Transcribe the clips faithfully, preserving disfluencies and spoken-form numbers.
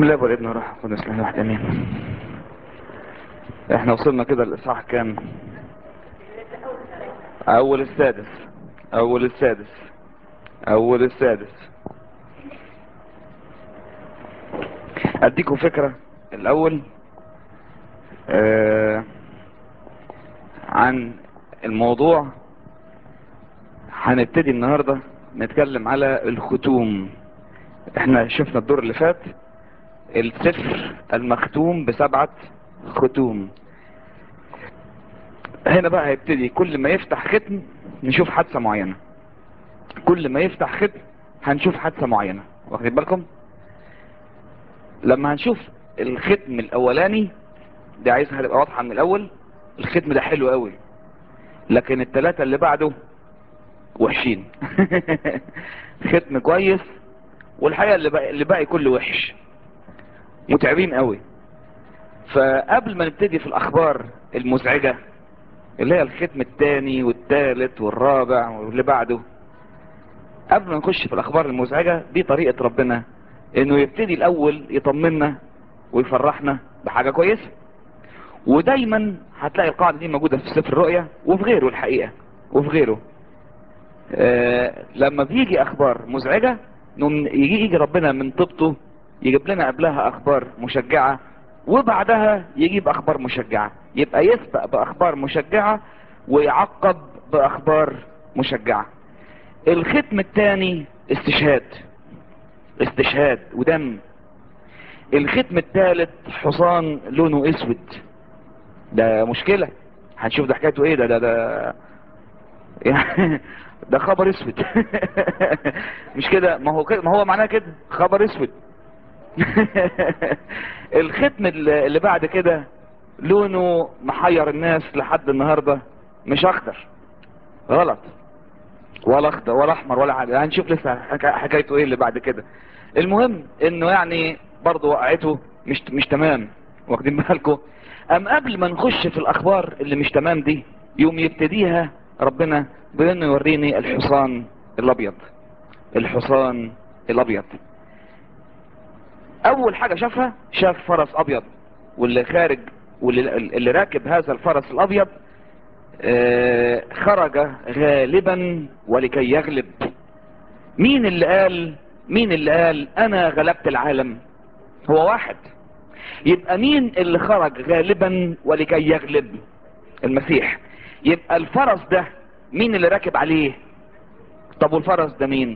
بسم الله والابن والروح القدس الاله الواحد امين. احنا وصلنا كده الاصحاح كام؟ اول السادس اول السادس اول السادس اديكم فكرة الاول آه عن الموضوع. هنبتدي النهاردة نتكلم على الختوم. احنا شفنا الدور اللي فات السفر المختوم بسبعة ختوم. هنا بقى هيبتدي كل ما يفتح ختم نشوف حادثة معينة، كل ما يفتح ختم هنشوف حادثة معينة. واخدين بالكم؟ لما هنشوف الختم الاولاني ده عايزها هتبقى واضحة من الاول، الختم ده حلو قوي، لكن الثلاثة اللي بعده وحشين. ختم كويس والحقيقة اللي باقي, اللي باقي كله وحش، متعبين قوي. فقبل ما نبتدي في الاخبار المزعجة اللي هي الختم الثاني والثالث والرابع واللي بعده، قبل ما نخش في الاخبار المزعجة دي طريقة ربنا انه يبتدي الاول يطمنا ويفرحنا بحاجة كويسة. ودايما هتلاقي القاعدة دي موجودة في سفر الرؤيا وفي غيره الحقيقة وفي غيره. آه لما بيجي اخبار مزعجة يجي, يجي ربنا من طبطه يجيب لنا قبلها اخبار مشجعة وبعدها يجيب اخبار مشجعة، يبقى يسبق باخبار مشجعة ويعقب باخبار مشجعة. الختم الثاني استشهاد استشهاد ودم. الختم الثالث حصان لونه اسود، ده مشكلة. هنشوف ده حكايته ايه. ده ده ده ده خبر اسود. مش كده؟ ما هو كده، ما هو معناه كده خبر اسود. الختم اللي بعد كده لونه محير الناس لحد النهاردة، مش اخضر، غلط، ولا اخضر ولا احمر ولا حاجة. هنشوف لسه حكايته ايه اللي بعد كده. المهم انه يعني برضه وقعته مش مش تمام. واخدين بالكم؟ ام قبل ما نخش في الاخبار اللي مش تمام دي يوم يبتديها ربنا بانه يوريني الحصان الابيض. الحصان الابيض اول حاجة شافها شاف فرس ابيض، واللي خارج واللي اللي راكب هذا الفرس الابيض آه خرج غالبا ولكي يغلب. مين اللي قال مين اللي قال انا غلبت العالم؟ هو واحد. يبقى مين اللي خرج غالبا ولكي يغلب؟ المسيح. يبقى الفرس ده مين اللي راكب عليه؟ طب والفرس ده مين؟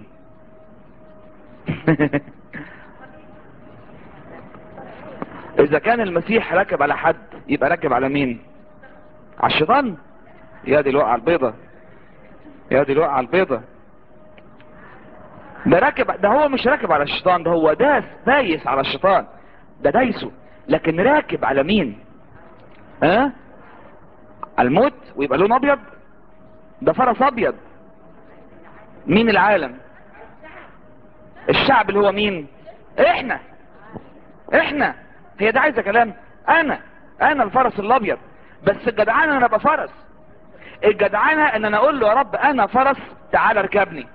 اذا كان المسيح راكب على حد يبقى راكب على مين؟ على الشيطان. يا دي الوقعة البيضة، يا دي الوقعة البيضة. ده راكب، ده هو مش راكب على الشيطان، ده هو داس دايس على الشيطان، ده دايسه. لكن راكب على مين؟ ها أه؟ على الموت ويبقى لون ابيض. ده فرس ابيض. مين العالم؟ الشعب اللي هو مين؟ احنا احنا هي ده عايزه كلام. انا انا الفرس الابيض. بس الجدعانه انا ابقى فرس. الجدعانه ان انا اقول له يا رب انا فرس تعال اركبني.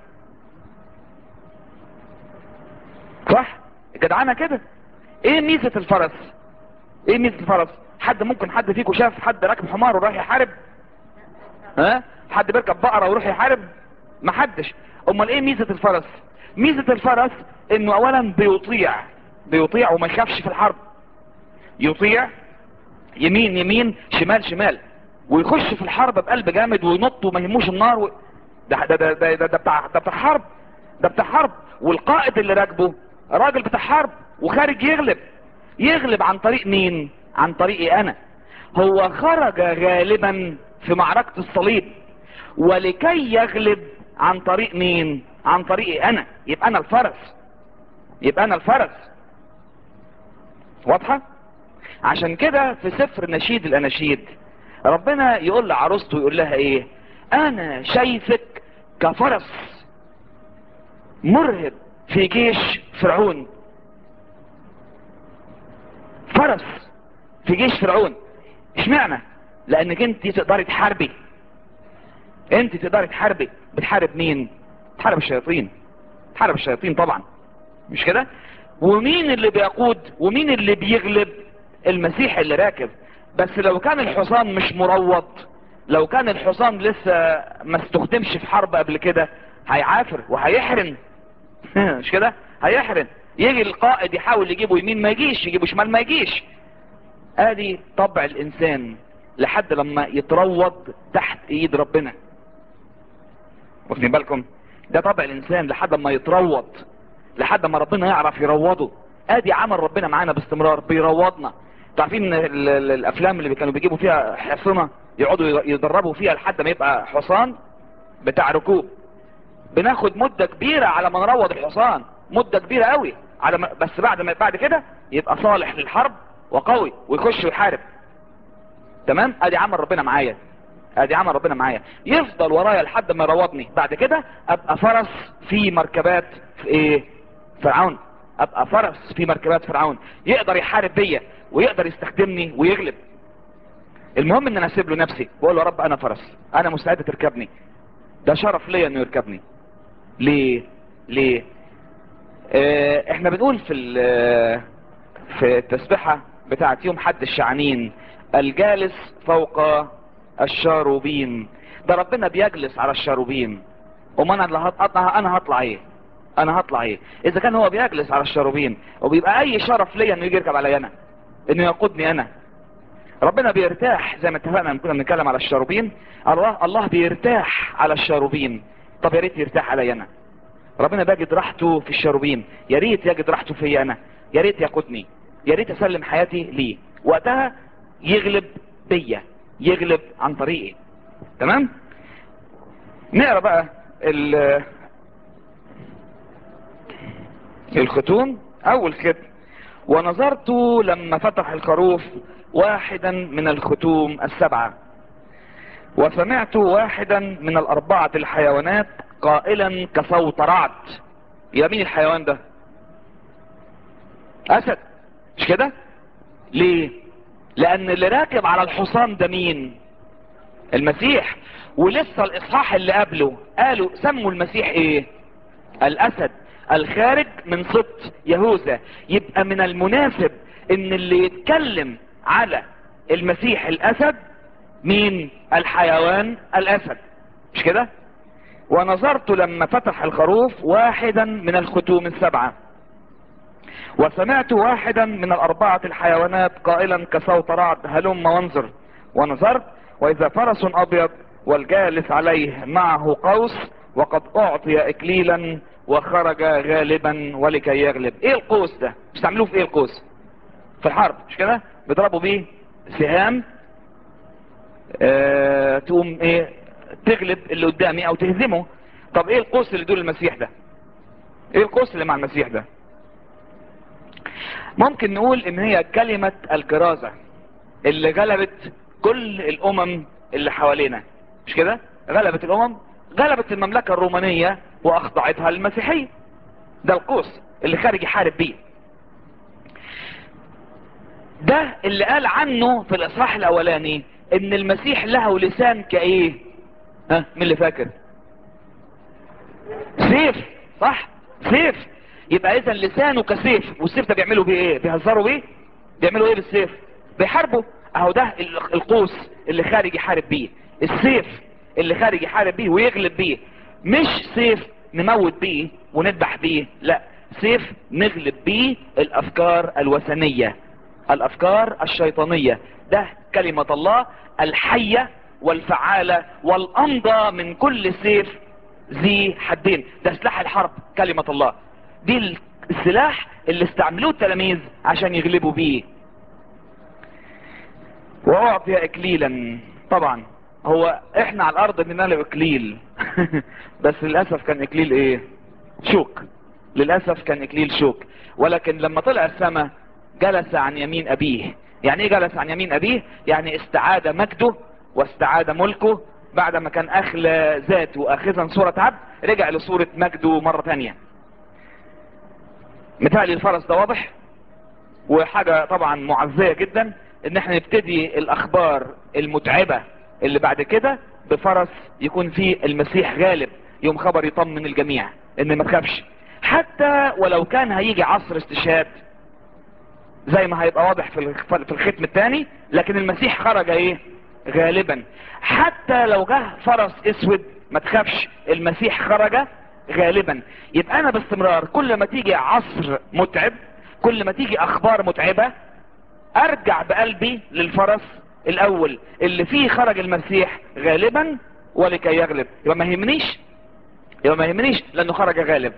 صح؟ الجدعانه كده. ايه ميزه الفرس؟ ايه ميزه الفرس؟ حد ممكن حد فيكم شاف حد راكب حمار ورايح يحارب؟ ها؟ حد بيركب بقره ويروح يحارب؟ محدش. امال ايه ميزه الفرس؟ ميزه الفرس انه اولا بيطيع بيطيع وما يخافش في الحرب. يطيع يمين يمين شمال شمال، ويخش في الحرب بقلب جامد وينط وما يهموش النار و... ده ده ده ده, ده, ده بتاع ده بتاع حرب. ده بتاع حرب. والقائد اللي راكبه راجل بتاع حرب وخارج يغلب. يغلب عن طريق مين؟ عن طريقي انا. هو خرج غالبا في معركة الصليب ولكي يغلب عن طريق مين؟ عن طريقي انا. يبقى انا الفرس. يبقى انا الفرس. واضحة؟ عشان كده في سفر نشيد الاناشيد ربنا يقول لعروسته يقول لها ايه؟ انا شايفك كفرس مرهب في جيش فرعون. فرس في جيش فرعون. اشمعنى؟ لانك انت تقدري تحاربي. انت تقدري تحاربي. بتحارب مين؟ تحارب الشياطين. تحارب الشياطين طبعا، مش كده؟ ومين اللي بيقود ومين اللي بيغلب؟ المسيح اللي راكب. بس لو كان الحصان مش مروض، لو كان الحصان لسه ما استخدمش في حرب قبل كده، هيعافر وهيحرن. مش كده؟ هيحرن. يجي القائد يحاول يجيبه يمين ما يجيش، يجيبه شمال ما يجيش. ادي طبع الانسان لحد لما يتروض تحت ايد ربنا. واخدين بالكم؟ ده طبع الانسان لحد ما يتروض، لحد ما ربنا يعرف يروضه. ادي عمل ربنا معانا باستمرار، بيروضنا. تعرفين ان ال- ال- الافلام اللي كانوا بيجيبوا فيها حصنة يقعدوا يدربوا فيها لحد ما يبقى حصان بتاع ركوب، بناخد مدة كبيرة على ما نروض الحصان، مدة كبيرة قوي على ما بس بعد ما بعد كده يبقى صالح للحرب وقوي ويخش ويحارب. تمام؟ ادي عمل ربنا معايا، ادي عمل ربنا معايا. يفضل ورايا لحد ما يروضني، بعد كده ابقى فرس في مركبات في ايه؟ فرعون. ابقى فرس في مركبات فرعون، يقدر يحارب بيا ويقدر يستخدمني ويغلب. المهم ان انا اسيب له نفسي واقول له يا رب انا فرس، انا مستعد تركبني. ده شرف ليا انه يركبني. ليه؟ ليه؟ اه احنا بنقول في في التسبيحة بتاعت يوم حد الشعنين: الجالس فوق الشاروبين. ده ربنا بيجلس على الشاروبين. وما انا اللي هطلع، انا هطلع ايه؟ انا هطلع ايه اذا كان هو بيجلس على الشاروبين؟ وبيبقى اي شرف ليا انه يجي يركب عليا انا، انه يقودني انا. ربنا بيرتاح زي ما اتفقنا لما كنا بنتكلم على الشاروبين. الله الله بيرتاح على الشاروبين. طب يا ريت يرتاح عليا انا. ربنا بيجد راحته في الشاروبين، يا ريت يجد راحته فيا انا. يا ريت يقودني، يا ريت اسلم حياتي ليه. وقتها يغلب بيا، يغلب عن طريقي. تمام؟ نقرا بقى ال- الختوم. اول ختم: ونظرت لما فتح الخروف واحدا من الختوم السبعة، وسمعت واحدا من الاربعة الحيوانات قائلا كصوت رعد. يا مين الحيوان ده؟ اسد، مش كده؟ ليه؟ لان اللي راكب على الحصان ده مين؟ المسيح. ولسه الاصحاح اللي قبله قالوا سموا المسيح ايه؟ الاسد الخارج من سبط يهوذا. يبقى من المناسب ان اللي يتكلم على المسيح الاسد مين؟ الحيوان الاسد، مش كده؟ ونظرت لما فتح الخروف واحدا من الختوم السبعة، وسمعت واحدا من الاربعة الحيوانات قائلا كصوت رعد هلم وانظر. ونظرت واذا فرس ابيض والجالس عليه معه قوس، وقد اعطي اكليلا وخرج غالبا ولكي يغلب. ايه القوس ده؟ بيستعملوه في ايه القوس؟ في الحرب، مش كده؟ بيضربوا بيه سهام اه تقوم ايه؟ تغلب اللي قدامي او تهزمه. طب ايه القوس اللي دول المسيح ده؟ ايه القوس اللي مع المسيح ده؟ ممكن نقول ان هي كلمة الكرازة اللي غلبت كل الامم اللي حوالينا، مش كده؟ غلبت الامم، غلبت المملكة الرومانية واخضعتها للمسيحية. ده القوس اللي خارج يحارب بيه. ده اللي قال عنه في الاصحاح الاولاني ان المسيح له لسان كايه؟ ها مين اللي فاكر؟ سيف، صح؟ سيف. يبقى اذا لسانه كسيف. والسيف ده بيعملوا بيه ايه؟ بيهزروا بيه؟ بيعملوا ايه بالسيف؟ بيحاربوا. اهو ده القوس اللي خارج يحارب بيه، السيف اللي خارج يحارب بيه ويغلب بيه. مش سيف نموت بيه ونذبح بيه، لا، سيف نغلب بيه الافكار الوثنية، الافكار الشيطانية. ده كلمة الله الحية والفعالة والامضى من كل سيف ذي حدين. ده سلاح الحرب كلمة الله. دي السلاح اللي استعملوه التلاميذ عشان يغلبوا بيه. واعطي اكليلا. طبعا هو احنا على الارض بننال اكليل بس للاسف كان اكليل ايه؟ شوك. للاسف كان اكليل شوك. ولكن لما طلع السماء جلس عن يمين ابيه. يعني ايه جلس عن يمين ابيه؟ يعني استعاد مجده واستعاد ملكه. بعد ما كان اخلى ذاته اخذا صورة عبد، رجع لصورة مجده مرة تانية. مثالي الفرس ده واضح، وحاجة طبعا معزية جدا ان احنا نبتدي الاخبار المتعبة اللي بعد كده بفرس يكون فيه المسيح غالب. يوم خبر يطمن الجميع ان ما تخافش، حتى ولو كان هيجي عصر استشهاد زي ما هيبقى واضح في في الختم الثاني، لكن المسيح خرج ايه؟ غالبا. حتى لو جه فرس اسود ما تخافش، المسيح خرج غالبا. يبقى انا باستمرار كل ما تيجي عصر متعب، كل ما تيجي اخبار متعبة، ارجع بقلبي للفرس الاول اللي فيه خرج المسيح غالبا ولكي يغلب. يبقى ما يهمنيش، يبقى ما يهمنيش لانه خرج غالب.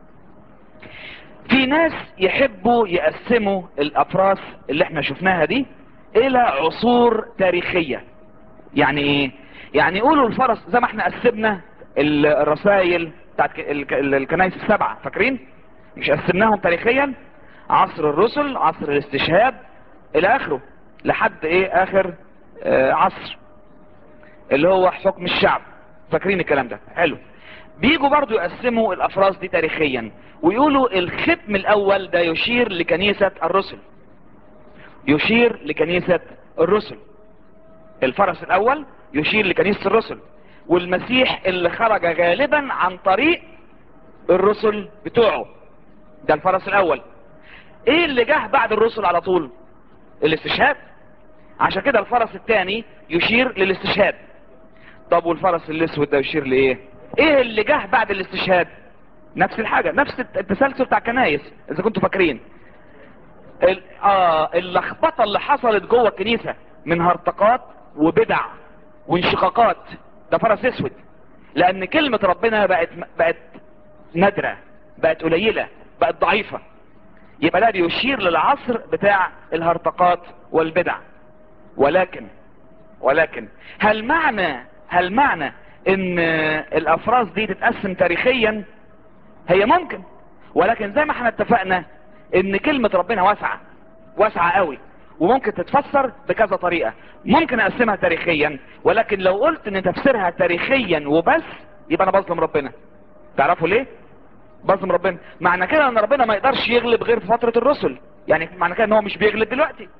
في ناس يحبوا يقسموا الافراس اللي احنا شفناها دي الى عصور تاريخية. يعني ايه؟ يعني يقولوا الفرس زي ما احنا قسمنا الرسائل بتاعت الكنائس السبعة، فاكرين؟ مش قسمناهم تاريخيا؟ عصر الرسل، عصر الاستشهاد، الى اخره، لحد ايه اخر آه عصر اللي هو حكم الشعب. فاكرين الكلام ده؟ حلو. بيجوا برضو يقسموا الافراس دي تاريخيا ويقولوا الختم الاول ده يشير لكنيسة الرسل، يشير لكنيسة الرسل. الفرس الاول يشير لكنيسة الرسل، والمسيح اللي خرج غالبا عن طريق الرسل بتوعه، ده الفرس الاول. ايه اللي جه بعد الرسل على طول؟ الاستشهاد. عشان كده الفرس الثاني يشير للاستشهاد. طب والفرس الاسود ده يشير لايه؟ ايه اللي جه بعد الاستشهاد؟ نفس الحاجة، نفس التسلسل بتاع كنايس اذا كنتوا فاكرين. ال- اه اللخبطة اللي حصلت جوه الكنيسة من هرطقات وبدع وانشقاقات، ده فرس اسود. لان كلمة ربنا بقت بقت نادرة، بقت قليلة، بقت ضعيفة. يبقى ده بيشير للعصر بتاع الهرطقات والبدع. ولكن ولكن هل معنى هل معنى ان الافراس دي تتقسم تاريخيا؟ هي ممكن، ولكن زي ما احنا اتفقنا ان كلمة ربنا واسعة، واسعة قوي، وممكن تتفسر بكذا طريقة. ممكن اقسمها تاريخيا، ولكن لو قلت ان تفسيرها تاريخيا وبس يبقى انا بظلم ربنا. تعرفوا ليه بظلم ربنا؟ معنى كده ان ربنا ما يقدرش يغلب غير في فترة الرسل، يعني معنى كده ان هو مش بيغلب دلوقتي،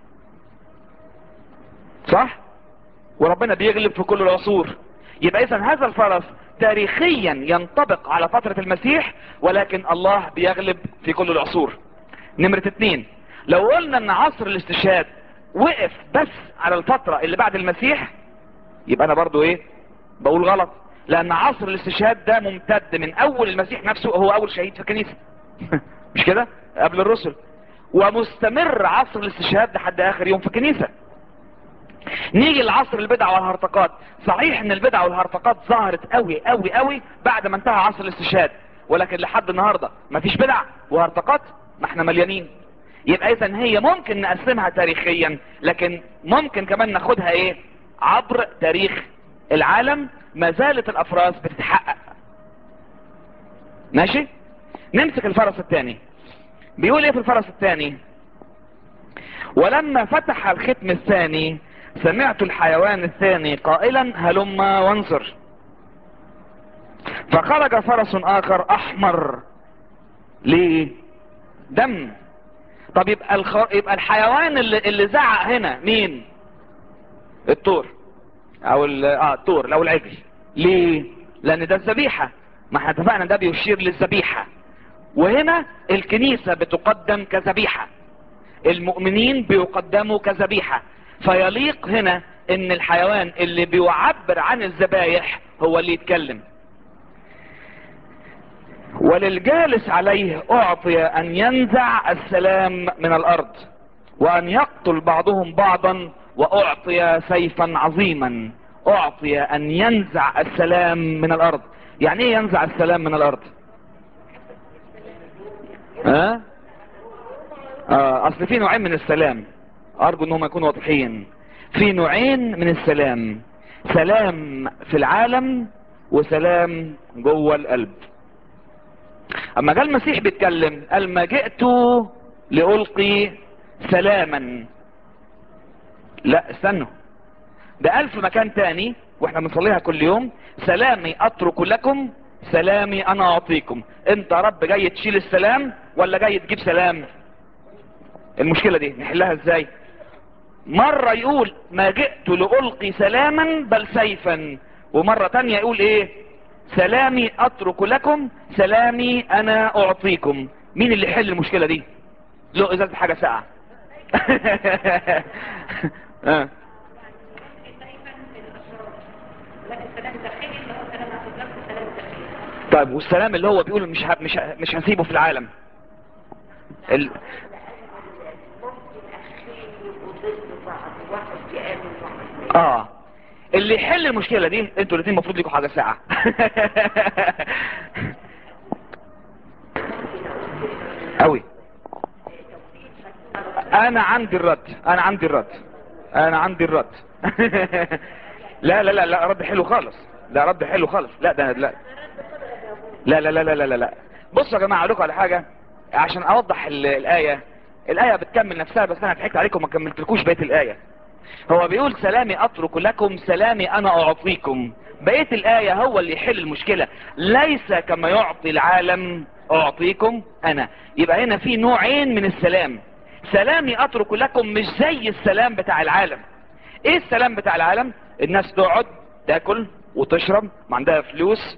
صح؟ وربنا بيغلب في كل العصور. يبقى اذا هذا الفرس تاريخيا ينطبق على فترة المسيح، ولكن الله بيغلب في كل العصور. نمرة اتنين، لو قلنا ان عصر الاستشهاد وقف بس على الفترة اللي بعد المسيح، يبقى انا برضو ايه؟ بقول غلط. لان عصر الاستشهاد ده ممتد من اول المسيح نفسه، هو اول شهيد في الكنيسة مش كده؟ قبل الرسل. ومستمر عصر الاستشهاد لحد اخر يوم في الكنيسة. نيجي لعصر البدع والهرطقات. صحيح ان البدع والهرطقات ظهرت قوي قوي قوي بعد ما انتهى عصر الاستشهاد، ولكن لحد النهاردة مفيش بدع وهرطقات، ما احنا مليانين. يبقى اذا هي ممكن نقسمها تاريخيا، لكن ممكن كمان ناخدها ايه؟ عبر تاريخ العالم ما زالت الافراس بتتحقق. ماشي؟ نمسك الفرس الثاني. بيقول ايه في الفرس الثاني؟ ولما فتح الختم الثاني سمعت الحيوان الثاني قائلا هلم وانظر. فخرج فرس اخر احمر. ليه؟ دم. طب يبقى الخ... يبقى الحيوان اللي, اللي زعق هنا مين؟ الثور او ال... اه الثور او العجل. ليه؟ لان ده الذبيحة، ما احنا اتفقنا ده بيشير للذبيحة، وهنا الكنيسة بتقدم كذبيحة، المؤمنين بيقدموا كذبيحة. فيليق هنا ان الحيوان اللي بيعبر عن الذبايح هو اللي يتكلم. وللجالس عليه اعطي ان ينزع السلام من الارض وان يقتل بعضهم بعضا، واعطي سيفا عظيما. اعطي ان ينزع السلام من الارض. يعني ايه ينزع السلام من الارض؟ ها؟ آه اصل في نوعين من السلام، ارجو انهم يكونوا واضحين. في نوعين من السلام، سلام في العالم وسلام جوه القلب. اما جاء المسيح بيتكلم قال ما جئت لألقي سلاما. لا استنوا، ده قال في مكان تاني واحنا بنصليها كل يوم سلامي اترك لكم سلامي انا اعطيكم. انت رب جاي تشيل السلام ولا جاي تجيب سلام؟ المشكلة دي نحلها ازاي؟ مرة يقول ما جئت لألقي سلاما بل سيفا، ومرة تانية يقول ايه؟ سلامي اترك لكم سلامي انا اعطيكم. مين اللي يحل المشكلة دي؟ له ازازة حاجة ساقعة. آه. طيب والسلام اللي هو بيقول مش ه... مش ه... مش هسيبه في العالم ال... اه اللي يحل المشكلة دي انتوا الاثنين المفروض لكم حاجة ساعة. قوي. انا عندي الرد انا عندي الرد انا عندي الرد. لا لا لا لا رد حلو خالص. لا رد حلو خالص. لا ده لا لا لا لا لا لا لا لا. بصوا يا جماعة اقول لكم على حاجة عشان اوضح ال- الآية. الآية بتكمل نفسها بس انا ضحكت عليكم ما كملتلكوش بقية الآية. هو بيقول سلامي اترك لكم سلامي انا اعطيكم. بقية الآية هو اللي يحل المشكلة. ليس كما يعطي العالم اعطيكم انا. يبقى هنا في نوعين من السلام. سلامي اترك لكم مش زي السلام بتاع العالم. ايه السلام بتاع العالم؟ الناس تقعد تاكل وتشرب ما عندها فلوس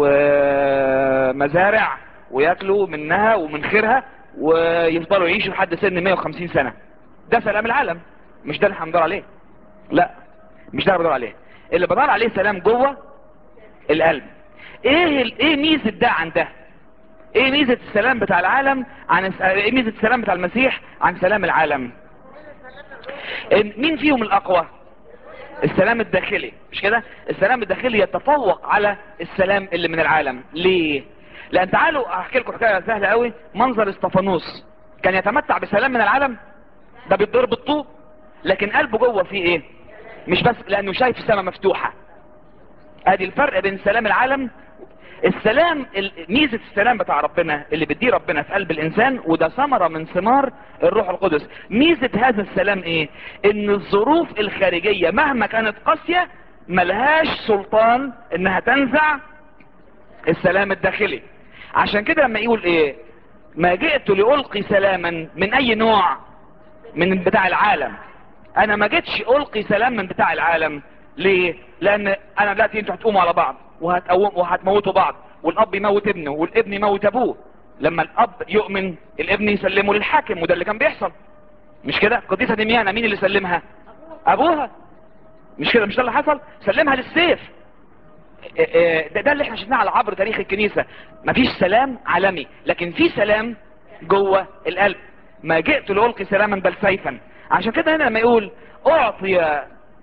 ومزارع وياكلوا منها ومن خيرها ويفضلوا يعيشوا لحد سن مية وخمسين سنة. ده سلام العالم. مش ده اللي هندور عليه. لا مش ده اللي بدور عليه. اللي بدور عليه سلام جوه القلب. ايه ال- ايه ميزة ده عن ده؟ ايه ميزة السلام بتاع العالم عن الس- ايه ميزة السلام بتاع المسيح عن سلام العالم؟ إن- مين فيهم الاقوى؟ السلام الداخلي مش كده؟ السلام الداخلي يتفوق على السلام اللي من العالم. ليه؟ لان تعالوا احكي لكم حكايه سهله قوي. منظر استفانوس كان يتمتع بسلام من العالم. ده بيتضرب بالطوب لكن قلبه جوه فيه ايه؟ مش بس لانه شايف السماء مفتوحه. ادي الفرق بين سلام العالم. السلام ال- ميزة السلام بتاع ربنا اللي بيديه ربنا في قلب الانسان وده ثمرة من ثمار الروح القدس. ميزة هذا السلام ايه؟ ان الظروف الخارجية مهما كانت قاسية ملهاش سلطان انها تنزع السلام الداخلي. عشان كده لما يقول ايه؟ ما جئت لألقي سلاما من اي نوع؟ من بتاع العالم. انا ما جيتش القي سلام من بتاع العالم. ليه؟ لان انا دلوقتي انتوا هتقوموا على بعض وهتقوم وهتموتوا بعض والاب يموت ابنه والابن يموت ابوه. لما الاب يؤمن الابن يسلمه للحاكم وده اللي كان بيحصل. مش كده؟ قديسة دميانة مين اللي سلمها؟ ابوها. مش كده؟ مش ده اللي حصل؟ سلمها للسيف. إيه إيه ده, ده اللي احنا شفناه على عبر تاريخ الكنيسة. مفيش سلام عالمي لكن في سلام جوه القلب. ما جئت لألقي سلاما بل سيفا. عشان كده هنا لما يقول اعطي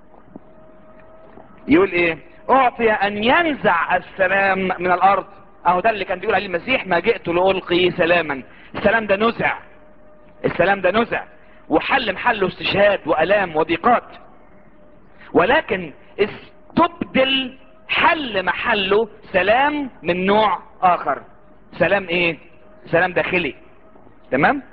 يقول ايه؟ اعطي ان ينزع السلام من الارض. اهو ده اللي كان بيقول عليه المسيح ما جئت لألقي سلاما. السلام ده نزع. السلام ده نزع وحل محله استشهاد والام وضيقات. ولكن استبدل حل محله سلام من نوع اخر. سلام ايه؟ سلام داخلي. تمام.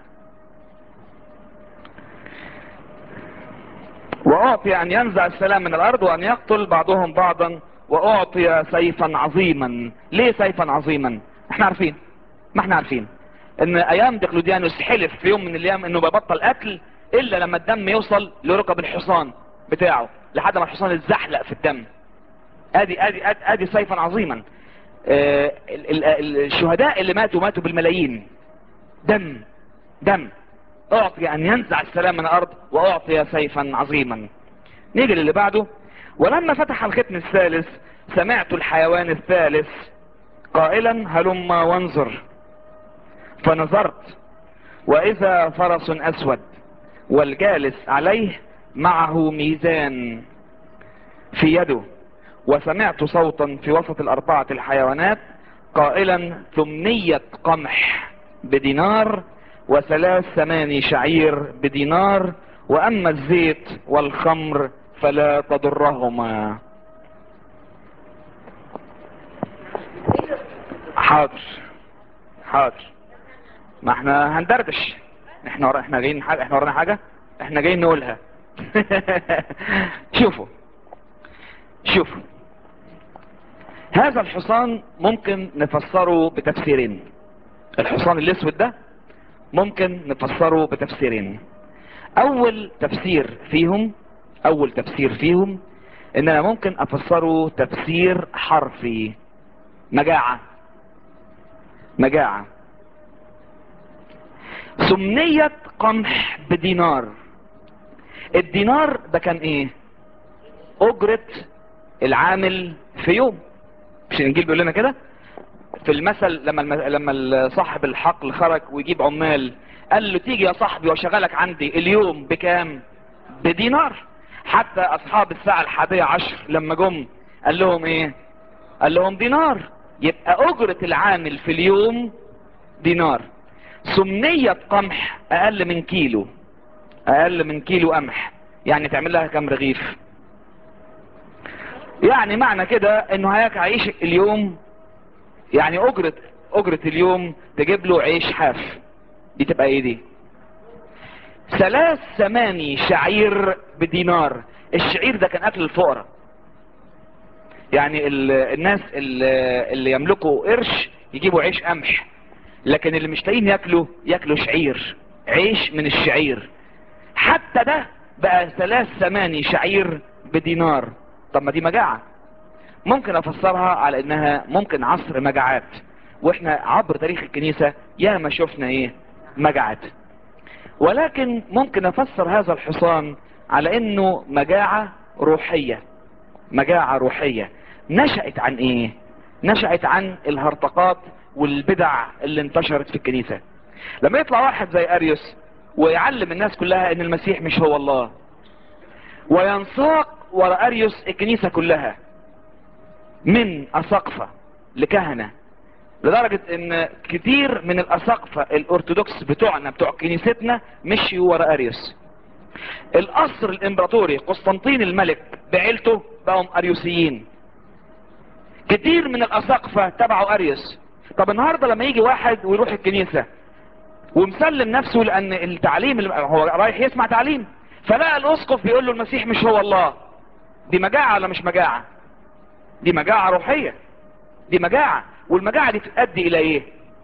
واعطي ان ينزع السلام من الارض وان يقتل بعضهم بعضا واعطي سيفا عظيما. ليه سيفا عظيما؟ احنا عارفين. ما احنا عارفين ان ايام دقلديانوس حلف في يوم من الايام انه بيبطل قتل الا لما الدم يوصل لركب الحصان بتاعه لحد ما الحصان يتزحلق في الدم. ادي ادي ادي, آدي سيفا عظيما. آه ال- ال- الشهداء اللي ماتوا ماتوا بالملايين. دم دم. اعطي ان ينزع السلام من الارض واعطي سيفا عظيما. نيجي للي بعده. ولما فتح الختم الثالث سمعت الحيوان الثالث قائلا هلم وانظر. فنظرت واذا فرس اسود والجالس عليه معه ميزان في يده. وسمعت صوتا في وسط الاربعة الحيوانات قائلا ثمنية قمح بدينار وثلاث ثماني شعير بدينار واما الزيت والخمر فلا تضرهما. حاضر حاضر. ما احنا هندردش. احنا ورا احنا جايين حاجة احنا ورانا حاجة احنا جايين نقولها. شوفوا شوفوا هذا الحصان ممكن نفسره بتفسيرين. الحصان الاسود ده ممكن نفسره بتفسيرين. اول تفسير فيهم اول تفسير فيهم ان انا ممكن افسره تفسير حرفي. مجاعة. مجاعة. سمنية قمح بدينار. الدينار ده كان ايه؟ اجرة العامل في يوم. مش الانجيل بيقول لنا كده في المثل؟ لما الم... لما صاحب الحقل خرج ويجيب عمال، قال له تيجي يا صاحبي واشغلك عندي اليوم بكام؟ بدينار. حتى اصحاب الساعة الحادية عشر لما جم قال لهم ايه؟ قال لهم دينار. يبقى اجرة العامل في اليوم دينار. سمنية قمح اقل من كيلو، اقل من كيلو قمح، يعني تعمل لها كام رغيف؟ يعني معنى كده انه هياك عيش اليوم، يعني اجرة اجرة اليوم تجيب له عيش حاف. دي تبقى ايه دي؟ ثلاث ثماني شعير بدينار. الشعير ده كان اكل الفقراء. يعني ال... الناس اللي... اللي يملكوا قرش يجيبوا عيش قمح، لكن اللي مش لاقيين ياكلوا ياكلوا شعير، عيش من الشعير. حتى ده بقى ثلاث ثماني شعير بدينار. طب ما دي مجاعة. ممكن افسرها على انها ممكن عصر مجاعات، واحنا عبر تاريخ الكنيسة يا ما شفنا ايه؟ مجاعات. ولكن ممكن افسر هذا الحصان على انه مجاعة روحية. مجاعة روحية نشأت عن ايه؟ نشأت عن الهرطقات والبدع اللي انتشرت في الكنيسة. لما يطلع واحد زي اريوس ويعلم الناس كلها ان المسيح مش هو الله، وينساق وراء اريوس الكنيسة كلها من اساقفة لكهنة، لدرجة ان كتير من الاساقفة الارثوذكس بتوعنا بتوع كنيستنا مشيوا وراء اريوس. القصر الامبراطوري قسطنطين الملك بعيلته بقوا اريوسيين. كتير من الاساقفة تبعوا اريوس. طب النهاردة لما يجي واحد ويروح الكنيسة ومسلم نفسه لان التعليم اللي هو رايح يسمع تعليم، فلقى الاسقف بيقول له المسيح مش هو الله، دي مجاعة ولا مش مجاعة؟ دي مجاعة روحية. دي مجاعة. والمجاعة دي تؤدي الى ايه؟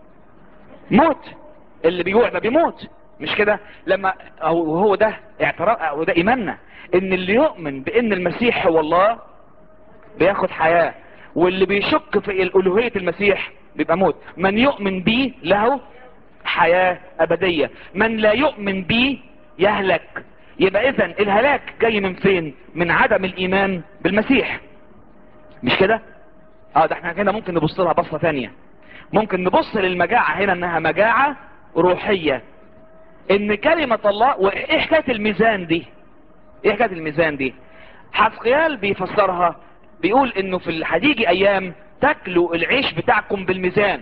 موت. اللي بيجوع ده بيموت، مش كده؟ لما هو ده اعتراف وده ايماننا ان اللي يؤمن بان المسيح هو الله بياخد حياة، واللي بيشك في الالوهية المسيح بيبقى موت. من يؤمن بيه له حياة ابدية، من لا يؤمن بيه يهلك. يبقى اذا الهلاك جاي من فين؟ من عدم الايمان بالمسيح، مش كده؟ اه ده احنا هنا ممكن نبص لها بصة ثانية. ممكن نبص للمجاعة هنا انها مجاعة روحية. ان كلمة الله، وايه حكاية الميزان دي؟ ايه حكاية الميزان دي؟ حسقيال بيفسرها بيقول انه في هتيجي ايام تاكلوا العيش بتاعكم بالميزان.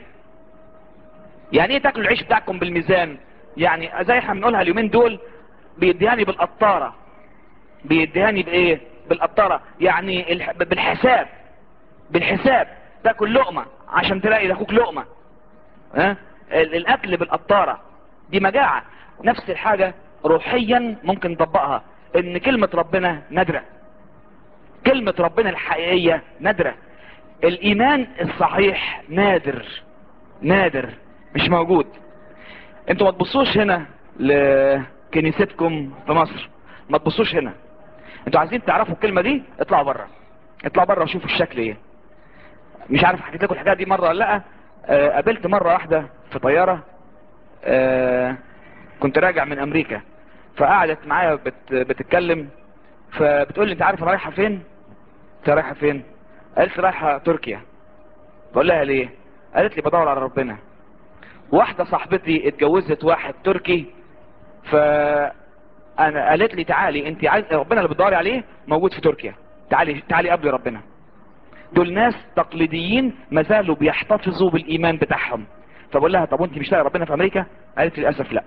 يعني ايه تاكلوا العيش بتاعكم بالميزان؟ يعني زي احنا بنقولها اليومين دول بيديهاني بالقطارة. بيديهاني بايه؟ بالقطارة، يعني الح... بالحساب. بالحساب تاكل لقمة عشان تلاقي لاخوك لقمة. ها؟ الاكل بالقطارة. دي مجاعة. نفس الحاجة روحيا ممكن نطبقها، ان كلمة ربنا نادرة. كلمة ربنا الحقيقية نادرة. الايمان الصحيح نادر. نادر، مش موجود. انتوا ما تبصوش هنا لكنيستكم في مصر، ما تبصوش هنا. انتوا عايزين تعرفوا الكلمة دي؟ اطلعوا بره. اطلعوا بره وشوفوا الشكل ايه. مش عارف حكيت لكم الحكايه دي مره ولا لا. آه قابلت مره واحده في طياره، آه كنت راجع من امريكا، فقعدت معايا بت بتتكلم، فبتقول لي انت عارف انا رايحه فين؟ انت رايحه فين؟ قالت لي رايحه تركيا. بقول لها ليه؟ قالت لي بدور على ربنا. واحده صاحبتي اتجوزت واحد تركي، ف انا قالت لي تعالي انت عايز ربنا اللي بتدوري عليه موجود في تركيا، تعالي تعالي قبلي ربنا. دول ناس تقليديين ما زالوا بيحتفظوا بالايمان بتاعهم. فبقول لها طب وانت مش لاقي ربنا في امريكا؟ قالت لي للاسف لا.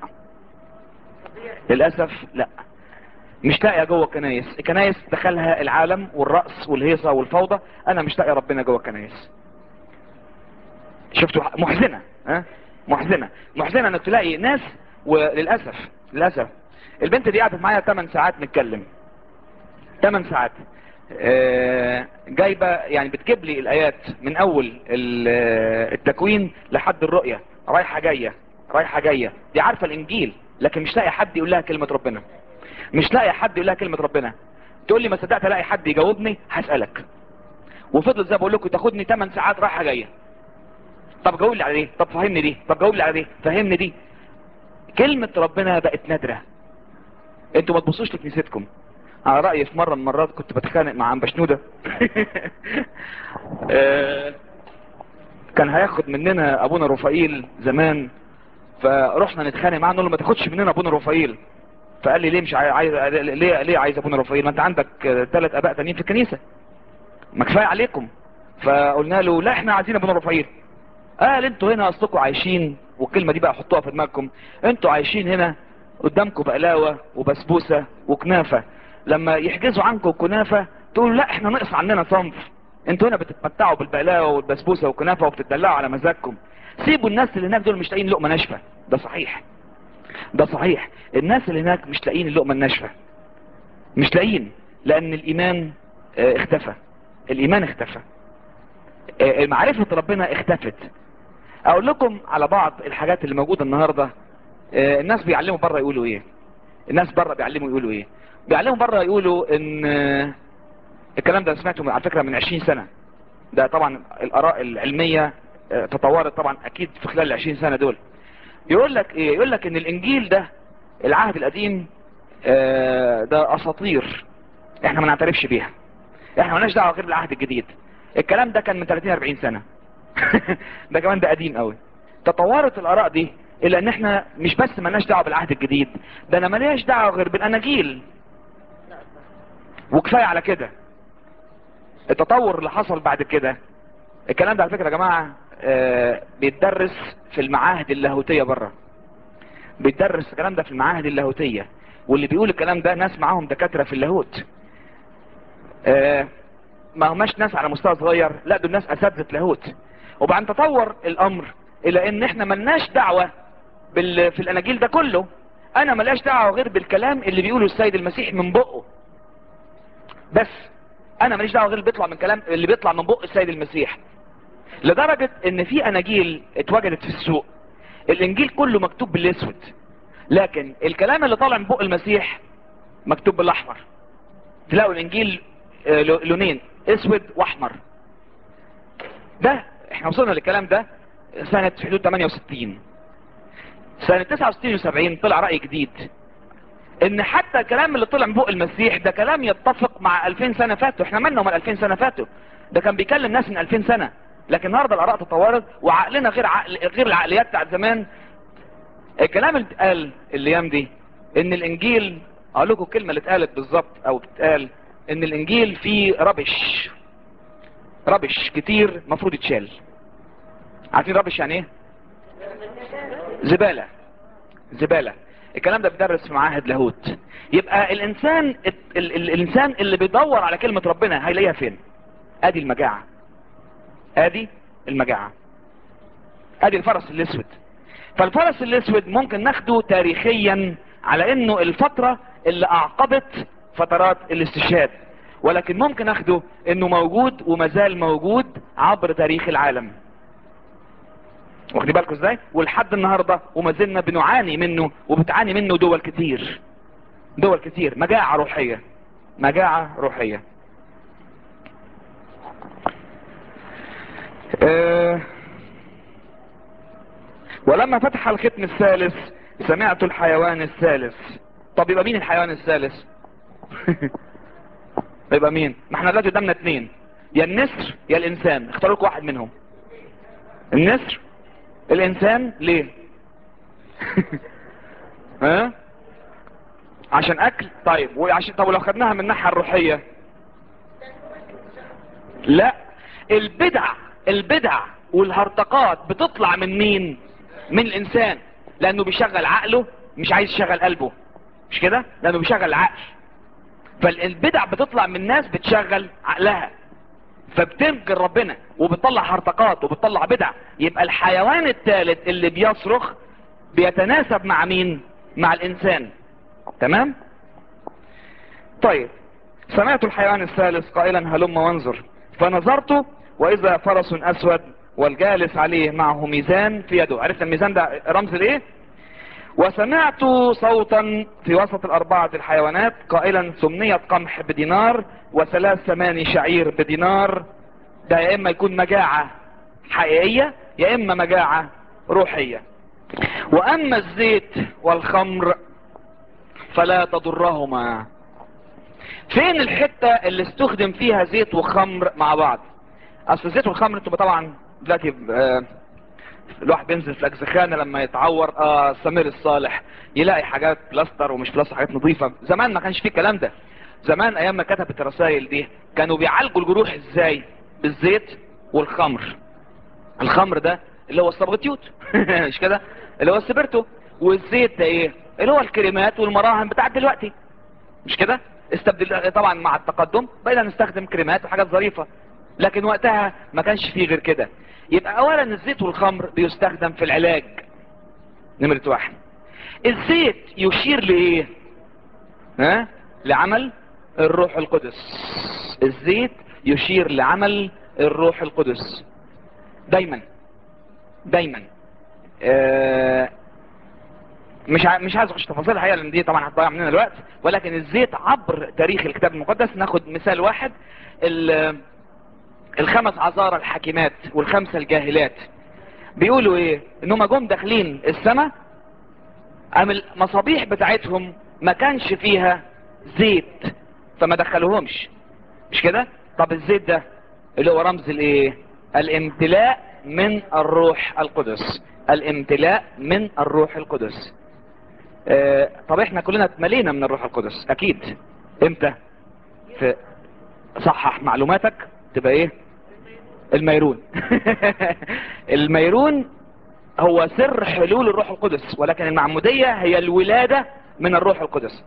للاسف لا، مش لاقيه جوه الكنايس. الكنايس دخلها العالم والرقص والهيصه والفوضى، انا مش لاقيه ربنا جوه الكنايس. شفتوا؟ محزنه. ها؟ محزنه. محزنه انك تلاقي ناس. وللاسف للاسف البنت دي قعدت معايا ثماني ساعات نتكلم. ثماني ساعات. آه جايبه يعني بتجيب لي الايات من اول التكوين لحد الرؤية، رايحه جايه رايحه جايه. دي عارفه الانجيل لكن مش لاقي حد يقول لها كلمه ربنا. مش لاقي حد يقول لها كلمه ربنا. تقول لي ما صدقت الاقي حد يجاوبني، هسالك. وفضلت زي ما بقول لكم تاخدني ثماني ساعات رايحه جايه. طب جاوب لي على دي، طب فهمني دي، طب جاوب لي على دي، فهمني دي. كلمة ربنا بقت نادرة. انتوا ما تبصوش لكنيستكم. على رأيي في مرة من المرات كنت بتخانق مع عم بشنودة آه، كان هياخد مننا ابونا رفائيل زمان، فرحنا نتخانق معاه نقول له ما تاخدش مننا ابونا رفائيل. فقال لي ليه مش عايز، ليه ليه عايز ابونا رفائيل؟ ما انت عندك ثلاث اباء تانيين في الكنيسة، ما كفايه عليكم. فقلنا له لا احنا عايزين ابونا رفائيل. قال انتوا هنا اصلكم عايشين، والكلمة دي بقى حطوها في دماغكم، انتوا عايشين هنا قدامكم بقلاوة وبسبوسة وكنافة، لما يحجزوا عنكم الكنافة تقولوا لا احنا نقص عننا صنف، انتوا هنا بتتمتعوا بالبقلاوة والبسبوسة والكنافة وبتدلعوا على مزاجكم. سيبوا الناس اللي هناك دول مش لاقيين لقمة ناشفة. ده صحيح، ده صحيح، الناس اللي هناك مش لاقيين اللقمة الناشفة، مش لاقيين، لان الايمان اه اختفى، الايمان اختفى، اه معرفة ربنا اختفت. اقول لكم على بعض الحاجات اللي موجودة النهاردة. اه الناس بيعلموا بره يقولوا ايه، الناس بره بيعلموا يقولوا ايه، بيعلموا بره يقولوا ان اه الكلام ده سمعته على فكرة من عشرين سنة. ده طبعا الاراء العلمية اه تطورت طبعا اكيد في خلال العشرين سنة دول. يقول لك ايه، يقول لك ان الانجيل ده العهد القديم اه ده اساطير احنا ما نعترفش بيها، احنا مالناش دعوه غير بالعهد الجديد. الكلام ده كان من ثلاثين أربعين سنة ده كمان ده قديم قوي. تطورت الاراء دي الى ان احنا مش بس مالناش دعوه بالعهد الجديد، ده انا مالناش دعوه غير بالاناجيل، وكفايه على كده. التطور اللي حصل بعد كده، الكلام ده على فكره يا جماعه آه بيتدرس في المعاهد اللاهوتيه بره، بيتدرس الكلام ده في المعاهد اللاهوتيه، واللي بيقول الكلام ده ناس معاهم دكاتره في اللاهوت. آه ما هماش ناس على مستوى صغير، لا دول ناس اساتذه لاهوت. وبعد تطور الامر الى ان احنا ملناش دعوه بال... في الاناجيل ده كله، انا ملاش دعوه غير بالكلام اللي بيقوله السيد المسيح من بقه بس، انا ماليش دعوه غير اللي بيطلع من كلام اللي بيطلع من بق السيد المسيح. لدرجه ان في اناجيل اتوجدت في السوق الانجيل كله مكتوب بالاسود، لكن الكلام اللي طالع من بق المسيح مكتوب بالاحمر. تلاقوا الانجيل لونين، اسود واحمر. ده احنا وصلنا للكلام ده سنة في حدود ثمانية وستين. سنة تسعة وستين وسبعين طلع رأي جديد ان حتى الكلام اللي طلع من بق المسيح ده كلام يتفق مع ألفين سنة فاتوا. احنا مالنا ومال ألفين سنة فاتوا؟ ده كان بيكلم ناس من ألفين سنة، لكن النهارده الاراء تطورت وعقلنا غير عقل غير العقليات بتاعت زمان. الكلام اللي اتقال الايام دي ان الانجيل، اقول لكم الكلمه اللي اتقالت بالظبط او بتتقال، ان الانجيل فيه ربش، ربش كتير مفروض يتشال. عارفين ربش يعني ايه؟ زبالة، زبالة. الكلام ده بيدرس في معاهد لاهوت. يبقى الانسان ال ال الانسان اللي بيدور على كلمة ربنا هيلاقيها فين؟ ادي المجاعة، ادي المجاعة، ادي الفرس الاسود. فالفرس الاسود ممكن ناخده تاريخيا على انه الفترة اللي اعقبت فترات الاستشهاد، ولكن ممكن اخده انه موجود ومازال موجود عبر تاريخ العالم. واخدين بالكم ازاي؟ ولحد النهارده وما زلنا بنعاني منه، وبتعاني منه دول كتير، دول كتير. مجاعة روحية، مجاعة روحية. أه ولما فتح الختم الثالث سمعت الحيوان الثالث. طب يبقى مين الحيوان الثالث؟ يبقى مين؟ ما احنا دلوقتي قدامنا اتنين، يا النسر يا الانسان، اختاروا لكم واحد منهم. النسر، الانسان. ليه؟ ها؟ عشان اكل؟ طيب وعشان، طب ولو خدناها من الناحيه الروحيه؟ لا، البدع، البدع والهرطقات بتطلع من مين؟ من الانسان، لانه بيشغل عقله مش عايز يشغل قلبه، مش كده؟ لانه بيشغل العقل. فالبدع بتطلع من ناس بتشغل عقلها، فبتنكر ربنا وبتطلع هرطقات وبتطلع بدع. يبقى الحيوان الثالث اللي بيصرخ بيتناسب مع مين؟ مع الانسان. تمام؟ طيب، سمعت الحيوان الثالث قائلا هلم وانظر، فنظرت واذا فرس اسود والجالس عليه معه ميزان في يده. عرفت الميزان ده رمز لايه؟ وسمعت صوتا في وسط الاربعة الحيوانات قائلا ثمنية قمح بدينار وثلاث ثماني شعير بدينار. ده يا اما يكون مجاعة حقيقية يا اما مجاعة روحية. واما الزيت والخمر فلا تضرهما. فين الحتة اللي استخدم فيها زيت وخمر مع بعض؟ اصل الزيت والخمر انتوا طبعا دلوقتي آه الواحد بينزل في الاجزخانه لما يتعور اه سمير الصالح يلاقي حاجات بلاستر ومش بلاستر، حاجات نظيفه. زمان ما كانش فيه الكلام ده. زمان ايام ما كتبت الرسائل دي كانوا بيعالجوا الجروح ازاي؟ بالزيت والخمر. الخمر ده اللي هو الصبغتيوت مش كده، اللي هو السبرتو. والزيت ده ايه؟ اللي هو الكريمات والمراهم بتاعت دلوقتي، مش كده؟ استبدل طبعا مع التقدم بقينا نستخدم كريمات وحاجات ظريفه، لكن وقتها ما كانش فيه غير كده. يبقى اولا الزيت والخمر بيستخدم في العلاج. نمرة واحد. الزيت يشير لايه؟ ها؟ لعمل الروح القدس. الزيت يشير لعمل الروح القدس دايما دايما. آه مش ع... مش عايز اخش تفاصيل الحقيقه لان دي طبعا هتضيع مننا الوقت، ولكن الزيت عبر تاريخ الكتاب المقدس. ناخد مثال واحد، ال... الخمس عذارى الحكيمات والخمسه الجاهلات بيقولوا ايه؟ انهم جم داخلين السماء، ام المصابيح بتاعتهم ما كانش فيها زيت فما دخلوهمش، مش كده؟ طب الزيت ده اللي هو رمز الايه؟ الامتلاء من الروح القدس. الامتلاء من الروح القدس. آه طب احنا كلنا اتملينا من الروح القدس اكيد. امتى؟ في صحح معلوماتك تبقى ايه؟ الميرون الميرون هو سر حلول الروح القدس، ولكن المعمودية هي الولادة من الروح القدس.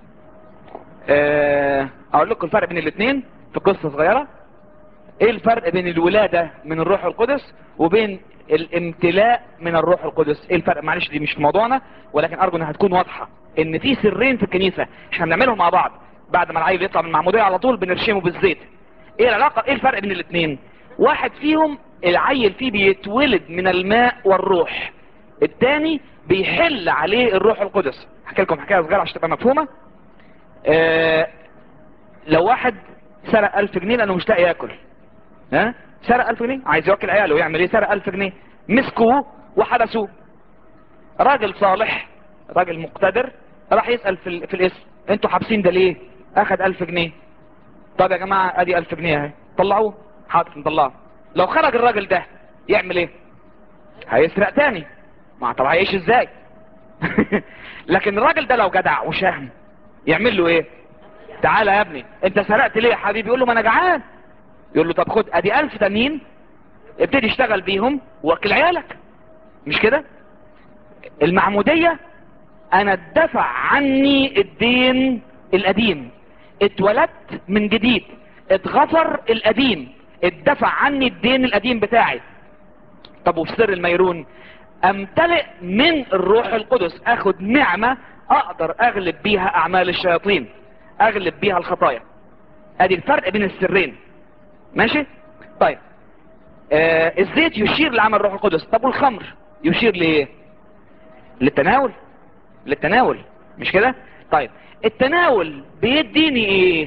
آه اقول لكم الفرق بين الاثنين في قصة صغيرة. ايه الفرق بين الولادة من الروح القدس وبين الامتلاء من الروح القدس؟ ايه الفرق؟ معلش دي مش في موضوعنا، ولكن ارجو انها تكون واضحة ان في سرين في الكنيسة احنا بنعملهم مع بعض. بعد ما العيل يطلع من المعمودية على طول بنرشمه بالزيت. ايه العلاقة؟ ايه الفرق بين الاثنين؟ واحد فيهم العيل فيه بيتولد من الماء والروح، الثاني بيحل عليه الروح القدس. احكي لكم حكاية صغيرة عشان تبقى مفهومة. آه لو واحد سرق ألف جنيه لانه مش لاقي ياكل، ها؟ سرق ألف جنيه عايز يوكل عياله، يعمل ايه؟ سرق ألف جنيه، مسكوه وحبسوه. راجل صالح، راجل مقتدر، راح يسأل في, ال... في الاسم انتوا حابسين ده ليه؟ اخد ألف جنيه. طب يا جماعة ادي ألف جنيه اهي، طلعوه. حاضر نطلعه. لو خرج الراجل ده يعمل ايه؟ هيسرق تاني. ما طب هيعيش ازاي؟ لكن الراجل ده لو جدع وشهم يعمل له ايه؟ تعالى يا ابني انت سرقت ليه يا حبيبي؟ يقول له ما انا جعان. يقول له طب خد ادي ألف تانيين، ابتدي اشتغل بيهم واكل عيالك، مش كده؟ المعمودية انا اتدفع عني الدين القديم، اتولدت من جديد، اتغفر القديم، اتدفع عني الدين القديم بتاعي. طب وفي سر الميرون امتلئ من الروح القدس، اخد نعمة اقدر اغلب بيها اعمال الشياطين، اغلب بيها الخطايا. ادي الفرق بين السرين، ماشي؟ طيب آه الزيت يشير لعمل الروح القدس. طب والخمر يشير لايه؟ للتناول. للتناول، مش كده؟ طيب التناول بيديني ايه؟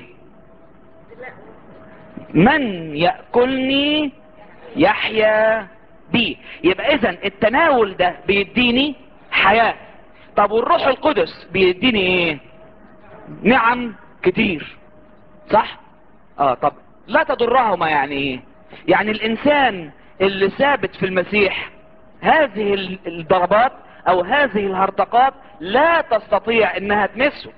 من يأكلني يحيا بي. يبقى اذا التناول ده بيديني حياة. طب والروح القدس بيديني ايه؟ نعم كتير، صح؟ اه طب لا تضرهما يعني ايه؟ يعني الانسان اللي ثابت في المسيح هذه الضربات او هذه الهرطقات لا تستطيع انها تمسه،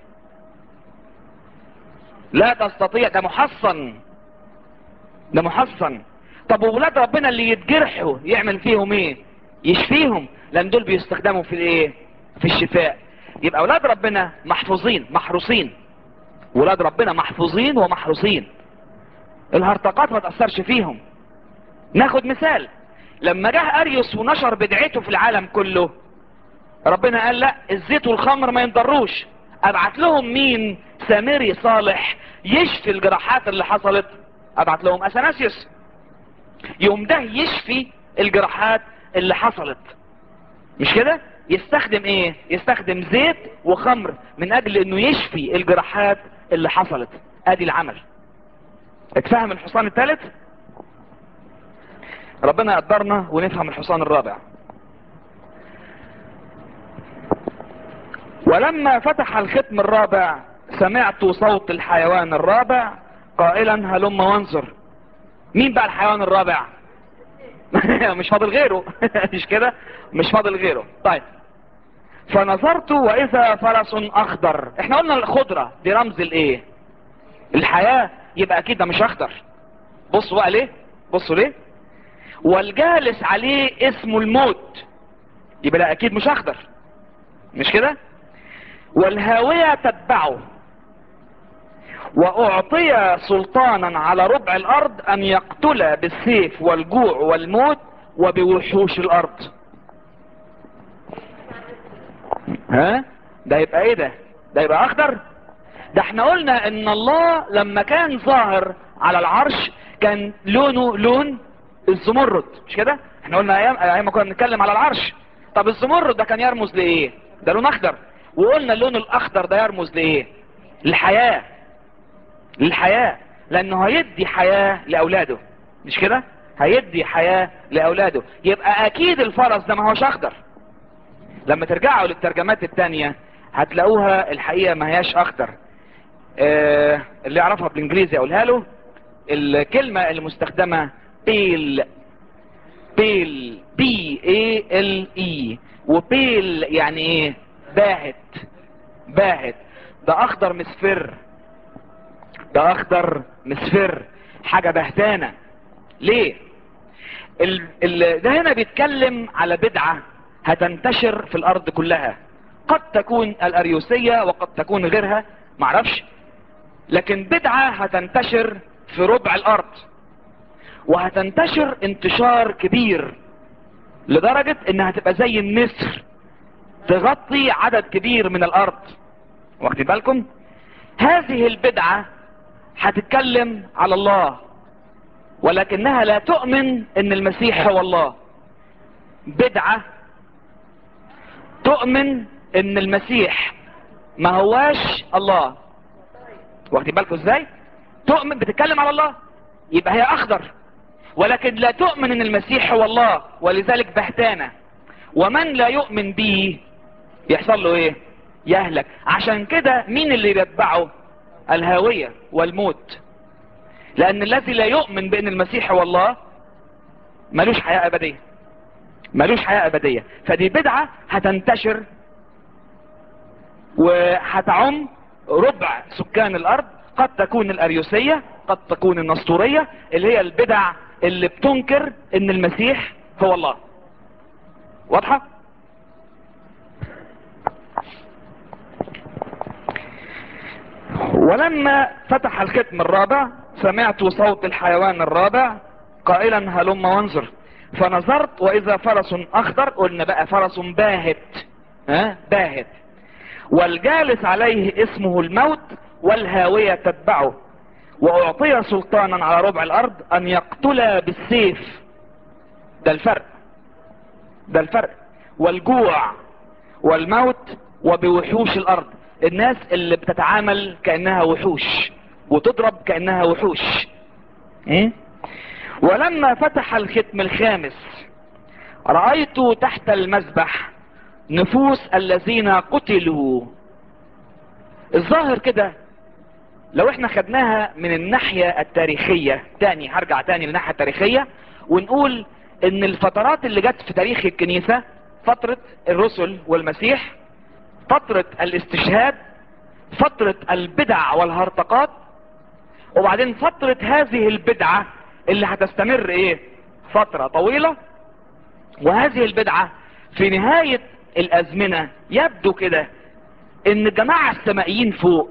لا تستطيع. ده محصن، ده محصن. طب وولاد ربنا اللي يتجرحوا يعمل فيهم ايه؟ يشفيهم، لان دول بيستخدموا في الايه؟ في الشفاء. يبقى اولاد ربنا محفوظين محروسين، ولاد ربنا محفوظين ومحروسين، الهرطقات ما تأثرش فيهم. ناخد مثال، لما جه اريوس ونشر بدعته في العالم كله، ربنا قال لا الزيت والخمر ما ينضروش، ابعت لهم مين؟ سامري صالح يشفي الجراحات اللي حصلت، ابعت لهم اثناسيوس يوم ده يشفي الجراحات اللي حصلت، مش كده؟ يستخدم ايه؟ يستخدم زيت وخمر من اجل انه يشفي الجراحات اللي حصلت. ادي العمل. اتفهم الحصان الثالث؟ ربنا يقدرنا ونفهم الحصان الرابع. ولما فتح الختم الرابع سمعت صوت الحيوان الرابع قائلا هلم وانظر. مين بقى الحيوان الرابع؟ مش فاضل غيره. مش كده؟ مش فاضل غيره. طيب، فنظرت واذا فرس اخضر. احنا قلنا الخضرة دي رمز الايه؟ الحياة. يبقى اكيد ده مش اخضر. بصوا بقى ليه، بصوا ليه. والجالس عليه اسمه الموت، يبقى ده اكيد مش اخضر، مش كده؟ والهاوية تتبعه، واعطي سلطانا على ربع الارض ان يقتل بالسيف والجوع والموت وبوحوش الارض. ها؟ ده يبقى ايه ده؟ ده يبقى اخضر؟ ده احنا قلنا ان الله لما كان ظاهر على العرش كان لونه لون الزمرد، مش كده؟ احنا قلنا ايام ايام ما كنا بنتكلم على العرش. طب الزمرد ده كان يرمز لايه؟ ده لون اخضر. وقلنا اللون الاخضر ده يرمز لايه؟ للحياة. للحياة، لانه هيدي حياة لاولاده، مش كده؟ هيدي حياة لاولاده. يبقى اكيد الفرس ده ما هوش اخضر. لما ترجعوا للترجمات التانية هتلاقوها الحقيقة ما هياش اخضر. آه اللي يعرفها بالانجليزي اقولها له. الكلمة المستخدمة بيل، بيل بي اي ال اي، وبيل يعني ايه؟ باهت، باهت. ده اخضر مصفر، ده اخضر مصفر، حاجة بهتانة. ليه؟ ال ال ده هنا بيتكلم على بدعة هتنتشر في الارض كلها. قد تكون الاريوسية وقد تكون غيرها، معرفش، لكن بدعة هتنتشر في ربع الارض، وهتنتشر انتشار كبير لدرجة انها تبقى زي النسر تغطي عدد كبير من الارض. واخدين بالكم؟ هذه البدعة هتتكلم على الله، ولكنها لا تؤمن ان المسيح هو الله. بدعة تؤمن ان المسيح ما هواش الله. واخدين بالكم ازاي؟ تؤمن بتتكلم على الله، يبقى هي اخضر، ولكن لا تؤمن ان المسيح هو الله، ولذلك بهتانة. ومن لا يؤمن به يحصل له ايه؟ يهلك. عشان كده مين اللي يتبعه؟ الهاوية والموت. لان الذي لا يؤمن بان المسيح هو الله ملوش حياة ابدية، ملوش حياة ابدية. فدي بدعة هتنتشر وهتعم ربع سكان الارض. قد تكون الاريوسية، قد تكون النسطورية، اللي هي البدع اللي بتنكر ان المسيح هو الله. واضحة؟ ولما فتح الختم الرابع سمعت صوت الحيوان الرابع قائلا هلم وانظر. فنظرت واذا فرس اخضر. قلنا بقى فرس باهت، ها؟ باهت. والجالس عليه اسمه الموت والهاوية تتبعه، واعطي سلطانا على ربع الارض ان يقتل بالسيف. ده الفرق، ده الفرق. والجوع والموت وبوحوش الارض. الناس اللي بتتعامل كأنها وحوش وتضرب كأنها وحوش. م? ولما فتح الختم الخامس رأيت تحت المذبح نفوس الذين قتلوا. الظاهر كده لو احنا خدناها من الناحية التاريخية، تاني هرجع تاني للناحية التاريخية ونقول ان الفترات اللي جت في تاريخ الكنيسة، فترة الرسل والمسيح، فترة الاستشهاد، فترة البدع والهرطقات، وبعدين فترة هذه البدعة اللي هتستمر ايه؟ فترة طويلة. وهذه البدعة في نهاية الازمنة يبدو كده ان الجماعة السمائيين فوق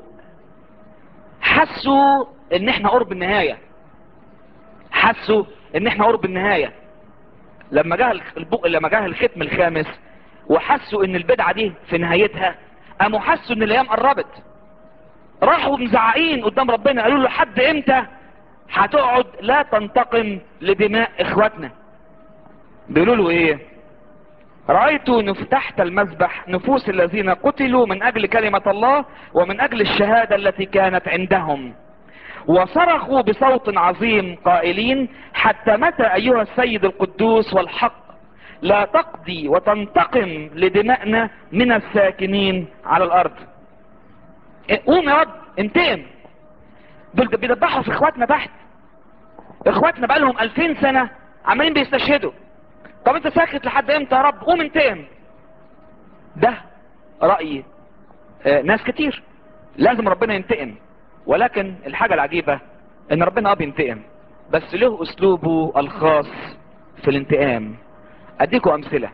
حسوا ان احنا قرب النهاية، حسوا ان احنا قرب النهاية. لما جه البق لما جه الختم الخامس وحسوا ان البدعة دي في نهايتها، قاموا حسوا ان الايام قربت. راحوا مزعقين قدام ربنا، قالوا له لحد امتى هتقعد لا تنتقم لدماء اخواتنا؟ بيقولوا له ايه؟ رأيت تحت المذبح نفوس الذين قتلوا من اجل كلمة الله ومن اجل الشهادة التي كانت عندهم، وصرخوا بصوت عظيم قائلين: حتى متى ايها السيد القدوس والحق لا تقضي وتنتقم لدمائنا من الساكنين على الارض؟ قوم يا رب انتقم. دول بيدبحوا في اخواتنا تحت، اخواتنا بقالهم الفين سنة عمالين بيستشهدوا. طب انت ساكت لحد امتى يا رب؟ قوم انتقم. ده رأي آه ناس كتير، لازم ربنا ينتقم. ولكن الحاجة العجيبة ان ربنا اه بينتقم، بس له اسلوبه الخاص في الانتقام. اديكم امثلة.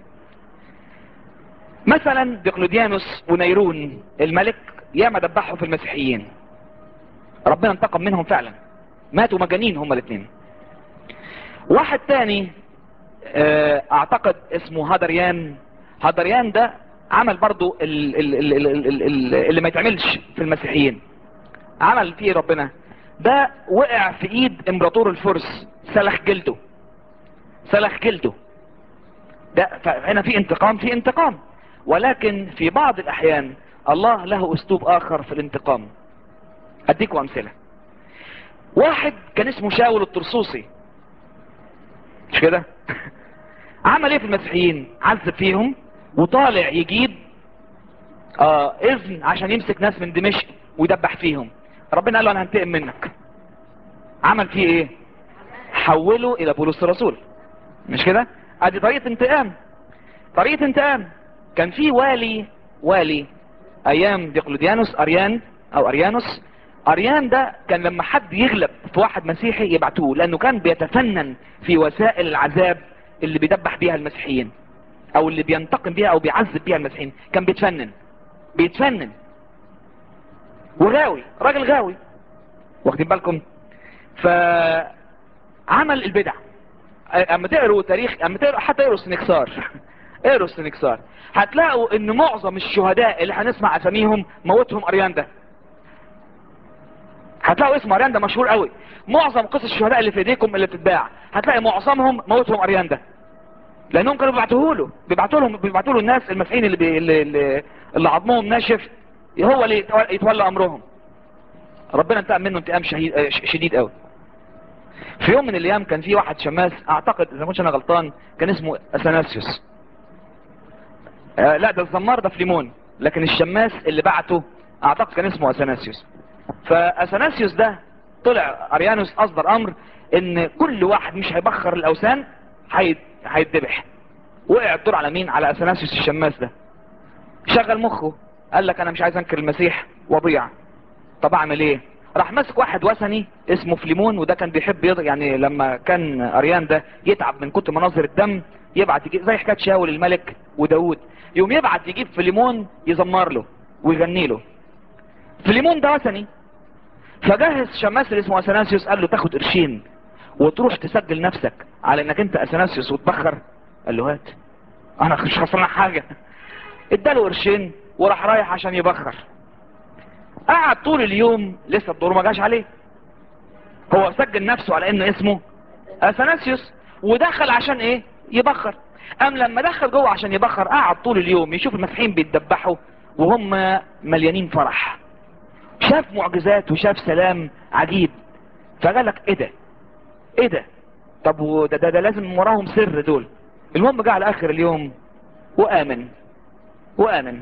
مثلا دقلديانوس ونيرون الملك ياما دبحوا في المسيحيين، ربنا انتقم منهم فعلا، ماتوا مجانين هما الاثنين. واحد تاني اه اعتقد اسمه هدريان. هدريان ده عمل برضو ال- ال- ال- ال- ال- ال- اللي ما يتعملش في المسيحيين. عمل فيه ربنا ده، وقع في ايد امبراطور الفرس، سلخ جلده، سلخ جلده. ده هنا في انتقام، في انتقام. ولكن في بعض الاحيان الله له اسلوب اخر في الانتقام. اديكم امثلة. واحد كان اسمه شاول الطرسوسي، مش كده؟ عمل ايه في المسيحيين؟ عذب فيهم، وطالع يجيب اه اذن عشان يمسك ناس من دمشق ويدبح فيهم. ربنا قال له انا هنتقم منك. عمل فيه ايه؟ حوله الى بولس الرسول، مش كده؟ ادي طريقة انتقام، طريقة انتقام. كان في والي، والي ايام ديقلديانوس، اريان او اريانوس. اريان ده كان لما حد يغلب في واحد مسيحي يبعتوه، لانه كان بيتفنن في وسائل العذاب اللي بيدبح بيها المسيحيين، او اللي بينتقم بيها او بيعذب بيها المسيحيين. كان بيتفنن، بيتفنن وغاوي، راجل غاوي، واخدين بالكم؟ فعمل البدع. اما تقروا تاريخ، اما تقروا حتى اقروا السنكسار اقروا السنكسار هتلاقوا ان معظم الشهداء اللي هنسمع اساميهم موتهم اريان ده. هتلاقوا اسم اريان ده مشهور قوي. معظم قصص الشهداء اللي في ايديكم اللي بتتباع هتلاقي معظمهم موتهم اريان ده، لانهم كانوا بيبعتوه له، بيبعتوا لهم بيبعتوا له الناس المسيحيين اللي بي... اللي, اللي, اللي عظمهم ناشف، هو اللي يتولى امرهم. ربنا انتقم منه انتقام شهيد شديد قوي. في يوم من الايام كان في واحد شماس، اعتقد اذا ما كنتش انا غلطان كان اسمه اثناسيوس. آه لا، ده الزمار ده فليمون، لكن الشماس اللي بعته اعتقد كان اسمه اثناسيوس. فاثناسيوس ده طلع اريانوس اصدر امر ان كل واحد مش هيبخر الاوثان هيتذبح. وقع الدور على مين؟ على اثناسيوس الشماس ده. شغل مخه، قال لك انا مش عايز انكر المسيح واضيع، طب اعمل ايه؟ راح مسك واحد وثني اسمه فليمون، وده كان بيحب يض... يعني لما كان اريان ده يتعب من كتر مناظر الدم يبعت يجيب، زي حكايه شاول الملك وداود، يوم يبعت يجيب فليمون يزمر له ويغني له. فليمون ده وثني. فجهز شماس اللي اسمه اثناسيوس، قال له تاخد قرشين وتروح تسجل نفسك على انك انت اثناسيوس وتبخر. قال له هات، انا مش خسران حاجه. اداله قرشين وراح رايح عشان يبخر. قعد طول اليوم لسه الدور ما جاش عليه، هو سجل نفسه على انه اسمه اثناسيوس ودخل عشان ايه؟ يبخر. ام لما دخل جوه عشان يبخر قعد طول اليوم يشوف المسيحيين بيتدبحوا وهم مليانين فرح، شاف معجزات وشاف سلام عجيب. فقال لك ايه ده؟ ايه ده؟ طب وده ده, ده لازم وراهم سر دول. المهم جه على اخر اليوم وامن، وامن.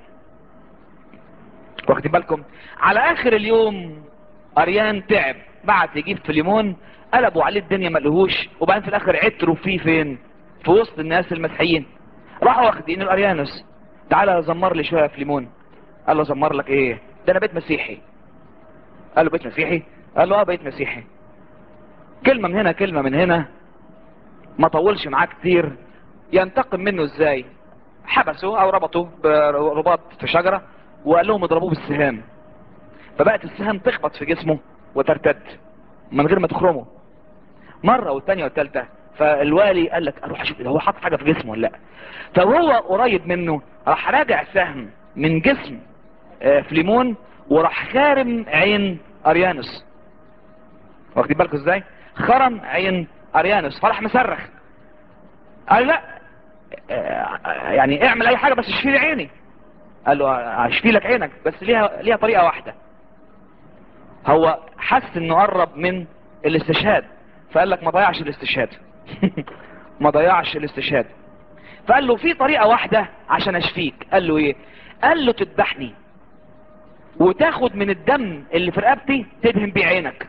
واخدين بالكم؟ على اخر اليوم اريان تعب، بعت يجيب فليمون، قلبوا عليه الدنيا ما لقوهوش، وبعدين في الاخر عتروا فيه فين؟ في وسط الناس المسيحيين. راحوا واخدين الاريانوس، تعالى زمر لي شويه فليمون. قال له زمر لك ايه؟ ده انا بيت مسيحي. قال له بيت مسيحي؟ قال له اه بيت مسيحي. كلمه من هنا كلمه من هنا، ما طولش معاه كتير. ينتقم منه ازاي؟ حبسوه او ربطوه برباط في شجره وقال لهم اضربوه بالسهام، فبقت السهام تخبط في جسمه وترتد من غير ما تخرمه مرة والتانية والتالتة. فالوالي قال لك اروح اشوف هو حط حاجة في جسمه ولا لا. فهو قريب منه راح راجع سهم من جسم آه فليمون وراح خارم عين اريانوس. واخدين بالكم ازاي؟ خرم عين اريانوس، فراح مصرخ قال لا آه يعني اعمل اي حاجة بس اشفي لي عيني. قال له اشفي لك عينك بس ليها ليها طريقة واحدة. هو حس انه قرب من الاستشهاد، فقال لك ما ضيعش الاستشهاد. ما ضيعش الاستشهاد. فقال له في طريقة واحدة عشان اشفيك. قال له ايه؟ قال له تذبحني وتاخد من الدم اللي في رقبتي تدهن بيه عينك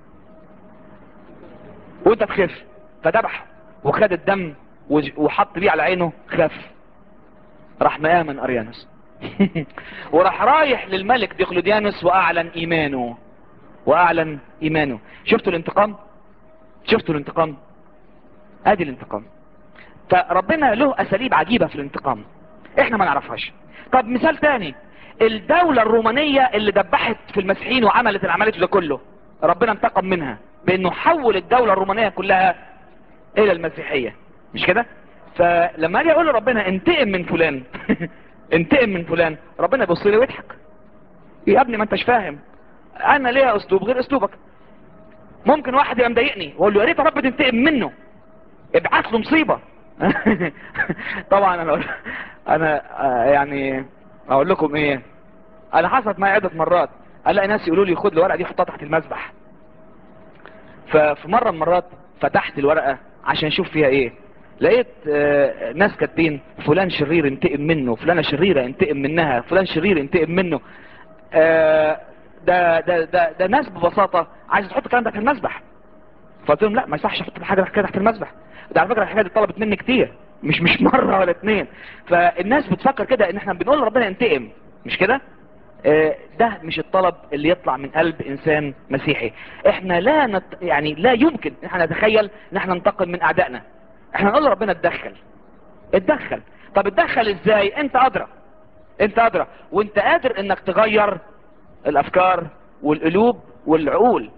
وانت تخف. فذبح وخد الدم وحط بيه على عينه، خف. راح مآمن اريانوس. وراح رايح للملك ديقلديانوس واعلن ايمانه. واعلن ايمانه. شفتوا الانتقام؟ شفتوا الانتقام؟ ادي الانتقام. فربنا له اساليب عجيبة في الانتقام احنا ما نعرفهاش. طب مثال تاني، الدولة الرومانية اللي دبحت في المسيحيين وعملت العملية ده كله، ربنا انتقم منها بانه حول الدولة الرومانية كلها الى المسيحية، مش كده؟ فلما اجي اقول لربنا انتقم من فلان انتقم من فلان، ربنا يبص لي ويضحك. يا ابني ما انتش فاهم، انا ليا اسلوب غير اسلوبك. ممكن واحد يبقى مضايقني واقول له يا ريت يا رب تنتقم منه، ابعت له مصيبة. طبعا انا انا آه، يعني اقول لكم ايه، انا حصلت معايا عدة مرات الاقي ناس يقولوا لي خد الورقة دي حطها تحت المذبح. ففي مرة من المرات فتحت الورقة عشان اشوف فيها ايه، لقيت آه، ناس كاتبين فلان شرير انتقم منه، فلانة شريرة انتقم منها، فلان شرير انتقم منه. آه، ده ده ده ده ناس ببساطة عايز تحط الكلام ده في المذبح. فقلت لهم لا، ما يصحش احط حاجه كده تحت المذبح. ده على فكره الحكايه دي طلبت مني كتير، مش مش مره ولا اتنين. فالناس بتفكر كده ان احنا بنقول لربنا انتقم، مش كده؟ آه، ده مش الطلب اللي يطلع من قلب انسان مسيحي. احنا لا نت... يعني لا يمكن ان احنا نتخيل ان احنا ننتقم من اعدائنا. احنا نقول لربنا اتدخل. اتدخل. طب اتدخل ازاي؟ انت ادرى. انت ادرى وانت قادر انك تغير الافكار والقلوب والعقول.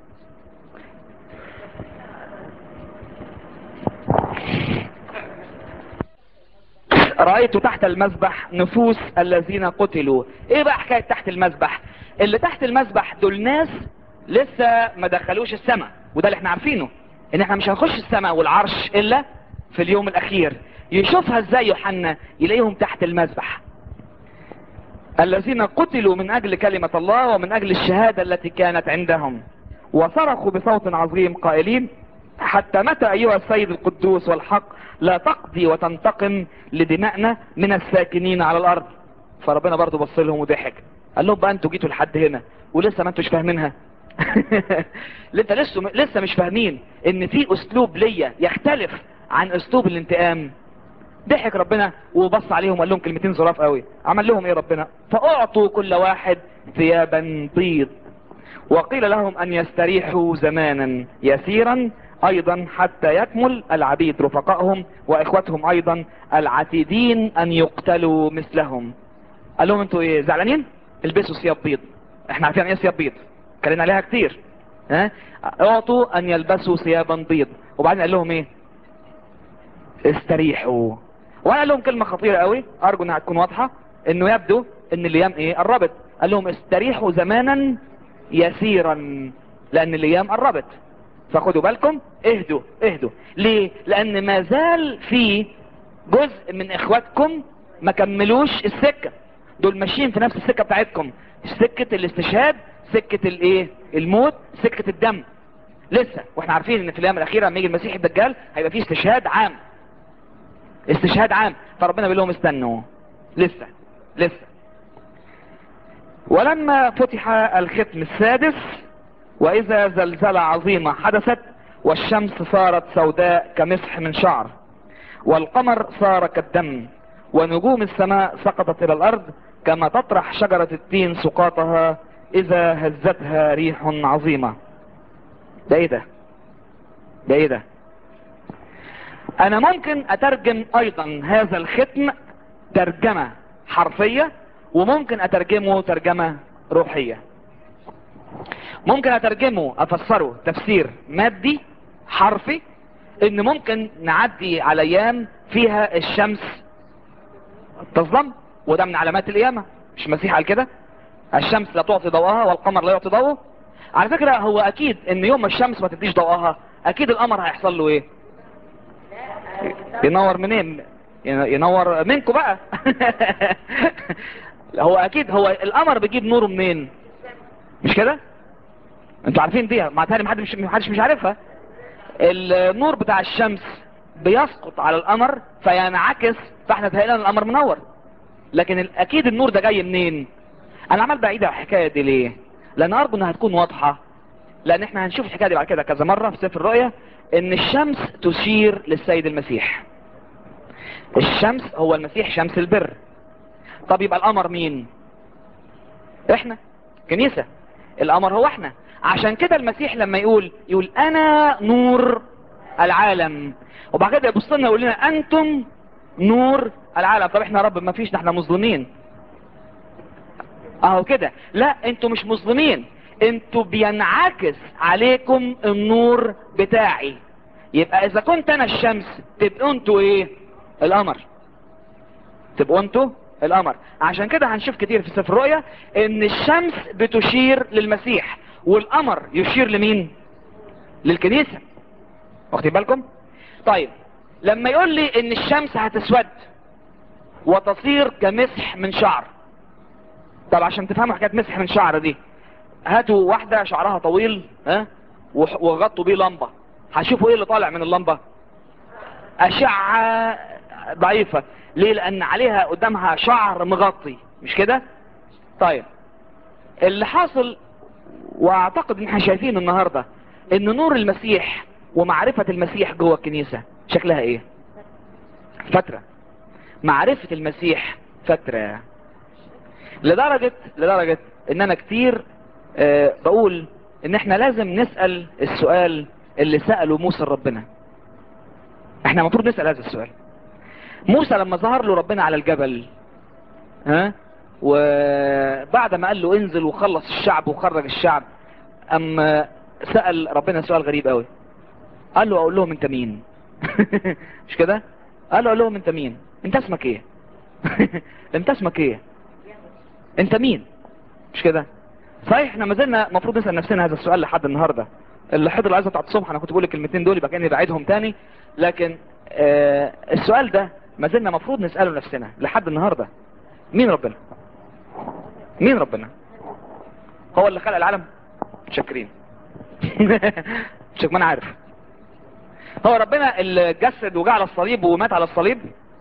رأيت تحت المذبح نفوس الذين قتلوا. ايه بقى حكاية تحت المذبح؟ اللي تحت المذبح دول ناس لسه ما دخلوش السماء، وده اللي احنا عارفينه ان احنا مش هنخش السماء والعرش الا في اليوم الاخير. يشوفها ازاي يوحنا؟ يلاقيهم تحت المذبح. الذين قتلوا من اجل كلمة الله ومن اجل الشهادة التي كانت عندهم، وصرخوا بصوت عظيم قائلين حتى متى ايها السيد القدوس والحق لا تقضي وتنتقم لدمائنا من الساكنين على الارض. فربنا برضو بص لهم وضحك، قال لهم بقى انتوا جيتوا لحد هنا ولسه ما انتوش فاهمينها. انت لسه لسه مش فاهمين ان في اسلوب ليا يختلف عن اسلوب الانتقام. ضحك ربنا وبص عليهم وقال لهم كلمتين ظراف قوي. عمل لهم ايه ربنا؟ فاعطوا كل واحد ثيابا بيض، وقيل لهم ان يستريحوا زمانا يسيرا ايضا حتى يكمل العبيد رفقائهم واخوتهم ايضا العتيدين ان يقتلوا مثلهم. قال لهم انتوا ايه زعلانين؟ البسوا ثياب بيض. احنا عارفين ايه ثياب بيض، اتكلمنا عليها كتير. ها، اعطوا ان يلبسوا ثيابا بيض. وبعدين قال لهم ايه؟ استريحوا. وانا قال لهم كلمة خطيرة قوي ارجو انها تكون واضحة، انه يبدو ان الايام ايه قربت. قال لهم استريحوا زمانا يسيرا لان الايام قربت. فخدوا بالكم، اهدوا اهدوا. ليه؟ لان ما زال في جزء من اخواتكم ما كملوش السكة. دول ماشيين في نفس السكة بتاعتكم، سكة الاستشهاد، سكة الايه الموت، سكة الدم لسه. واحنا عارفين ان في الايام الاخيرة لما يجي المسيح الدجال هيبقى فيه استشهاد عام. استشهاد عام. فربنا بيقول لهم استنوا لسه لسه. ولما فتح الختم السادس واذا زلزلة عظيمة حدثت، والشمس صارت سوداء كمسح من شعر، والقمر صار كالدم، ونجوم السماء سقطت الى الارض كما تطرح شجرة التين سقاطها اذا هزتها ريح عظيمة. ده ايه ده؟ ده ايه ده؟ انا ممكن اترجم ايضا هذا الختم ترجمة حرفية، وممكن اترجمه ترجمة روحية. ممكن اترجمه افسره تفسير مادي حرفي، ان ممكن نعدي على ايام فيها الشمس تظلم، وده من علامات القيامة. مش المسيح قال كده؟ الشمس لا تعطي ضوءها والقمر لا يعطي ضوءه. على فكرة هو اكيد ان يوم ما الشمس ما تديش ضوءها اكيد القمر هيحصل له ايه؟ ينور منين؟ ينور منكم بقى. هو اكيد هو القمر بيجيب نوره منين؟ مش كده؟ انتوا عارفين دي، مع تاني محدش مش محدش مش عارفها. النور بتاع الشمس بيسقط على القمر فينعكس، فاحنا تهيأنا ان القمر منور، لكن ال- اكيد النور ده جاي منين؟ انا عمال بعيد على الحكايه دي ليه؟ لان ارجو انها تكون واضحه، لان احنا هنشوف الحكايه دي بعد كده كذا مره في سفر الرؤيا، ان الشمس تشير للسيد المسيح. الشمس هو المسيح شمس البر. طب يبقى القمر مين؟ احنا كنيسه. القمر هو احنا. عشان كده المسيح لما يقول يقول انا نور العالم، وبعد كده يبص لنا يقول لنا انتم نور العالم. طب احنا يا رب ما فيش، ده احنا مظلومين. اهو كده، لا انتوا مش مظلومين، انتوا بينعكس عليكم النور بتاعي. يبقى اذا كنت انا الشمس تبقوا انتوا ايه؟ القمر. تبقوا انتوا القمر. عشان كده هنشوف كتير في سفر الرؤيا ان الشمس بتشير للمسيح والقمر يشير لمين؟ للكنيسة. واخدين بالكم؟ طيب لما يقول لي ان الشمس هتسود وتصير كمسح من شعر، طب عشان تفهموا حكايه مسح من شعر دي، هاتوا واحده شعرها طويل ها وح- وغطوا بيه لمبه، هشوفوا ايه اللي طالع من اللمبه؟ اشعه ضعيفه. ليه؟ لان عليها قدامها شعر مغطي، مش كده؟ طيب اللي حاصل، واعتقد ان احنا شايفين النهارده ان نور المسيح ومعرفه المسيح جوه الكنيسه شكلها ايه؟ فتره. معرفه المسيح فتره، لدرجة لدرجة ان انا كتير آه بقول ان احنا لازم نسأل السؤال اللي سأله موسى ربنا. احنا المفروض نسأل هذا السؤال. موسى لما ظهر له ربنا على الجبل، ها، وبعد ما قال له انزل وخلص الشعب وخرج الشعب، اما سأل ربنا سؤال غريب قوي. قال له اقول لهم انت مين؟ مش كده؟ قال له اقول لهم انت مين؟ انت اسمك ايه؟ انت اسمك ايه؟ انت مين؟ مش كده؟ صحيح احنا ما زلنا المفروض نسال نفسنا هذا السؤال لحد النهارده. اللي حضر العزه بتاعت الصبح انا كنت بقول الكلمتين دول يبقى كاني بعيدهم تاني، لكن آه السؤال ده ما زلنا المفروض نساله نفسنا لحد النهارده. مين ربنا؟ مين ربنا؟ هو اللي خلق العالم؟ متشكرين. مش ما انا عارف. هو ربنا اللي جسد وجاء على الصليب ومات على الصليب؟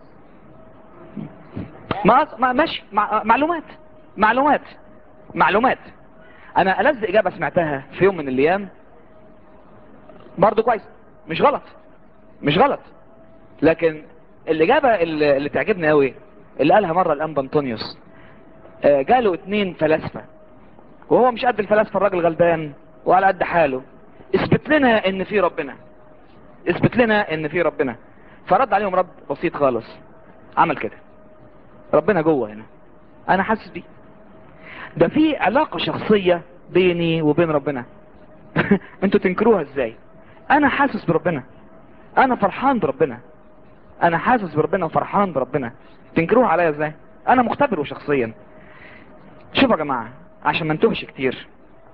ما ما ماشي مع معلومات معلومات معلومات. انا ألذ اجابه سمعتها في يوم من الايام برضه كويس، مش غلط، مش غلط، لكن الاجابه اللي, اللي تعجبني قوي اللي قالها مره الانبا انطونيوس. آه جاله اتنين فلاسفه وهو مش قد الفلاسفه، الراجل غلبان وعلى قد حاله. اثبت لنا ان في ربنا، اثبت لنا ان في ربنا. فرد عليهم رد بسيط خالص، عمل كده: ربنا جوه هنا، انا حاسس بيه، ده في علاقه شخصيه بيني وبين ربنا. انتوا تنكروها ازاي؟ انا حاسس بربنا، انا فرحان بربنا، انا حاسس بربنا وفرحان بربنا، تنكروها عليا ازاي؟ انا مختبره شخصيا. شوفوا يا جماعه عشان ما نتوهش كتير،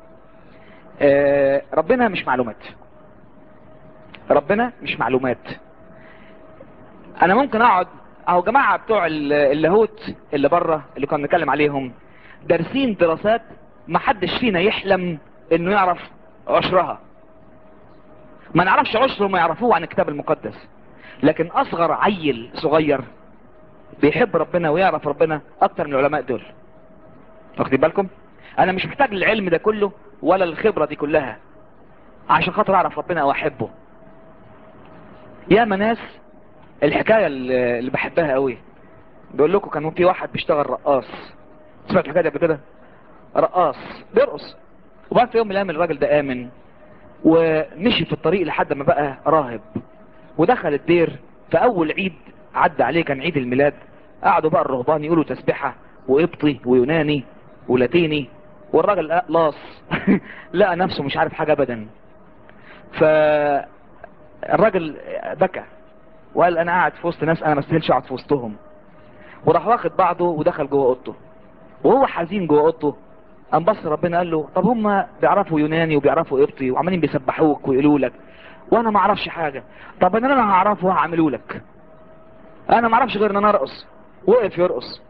آه ربنا مش معلومات، ربنا مش معلومات. انا ممكن اقعد اهو جماعه بتوع ال- اللاهوت اللي بره اللي كنا بنتكلم عليهم دارسين دراسات ما حدش فينا يحلم انه يعرف عشرها. ما نعرفش عشر ما يعرفوه عن الكتاب المقدس، لكن اصغر عيل صغير بيحب ربنا ويعرف ربنا اكتر من العلماء دول. واخدين بالكم؟ انا مش محتاج العلم ده كله ولا الخبرة دي كلها عشان خاطر اعرف ربنا او احبه. يا ناس الحكاية اللي اللي بحبها قوي، بيقول لكم كان في واحد بيشتغل رقاص. سمعت الحكاية دي قبل كده؟ رقاص بيرقص، وبعد في يوم من الايام الراجل ده امن ومشي في الطريق لحد ما بقى راهب ودخل الدير. في اول عيد عدى عليه كان عيد الميلاد، قعدوا بقى الرهبان يقولوا تسبحة وقبطي ويوناني ولاتيني، والراجل لاص. لقى نفسه مش عارف حاجة ابدا. فالراجل بكى وقال انا قاعد في وسط ناس انا ما استاهلش اقعد في وسطهم، وراح واخد بعضه ودخل جوه اوضته. وهو حزين جوه اوضته قام بص ربنا قال له طب هم بيعرفوا يوناني وبيعرفوا قبطي وعمالين بيسبحوك ويقولوا لك وانا ما اعرفش حاجه، طب انا انا هعرفه وهعمله لك، انا ما اعرفش غير ان انا ارقص. وقف يرقص.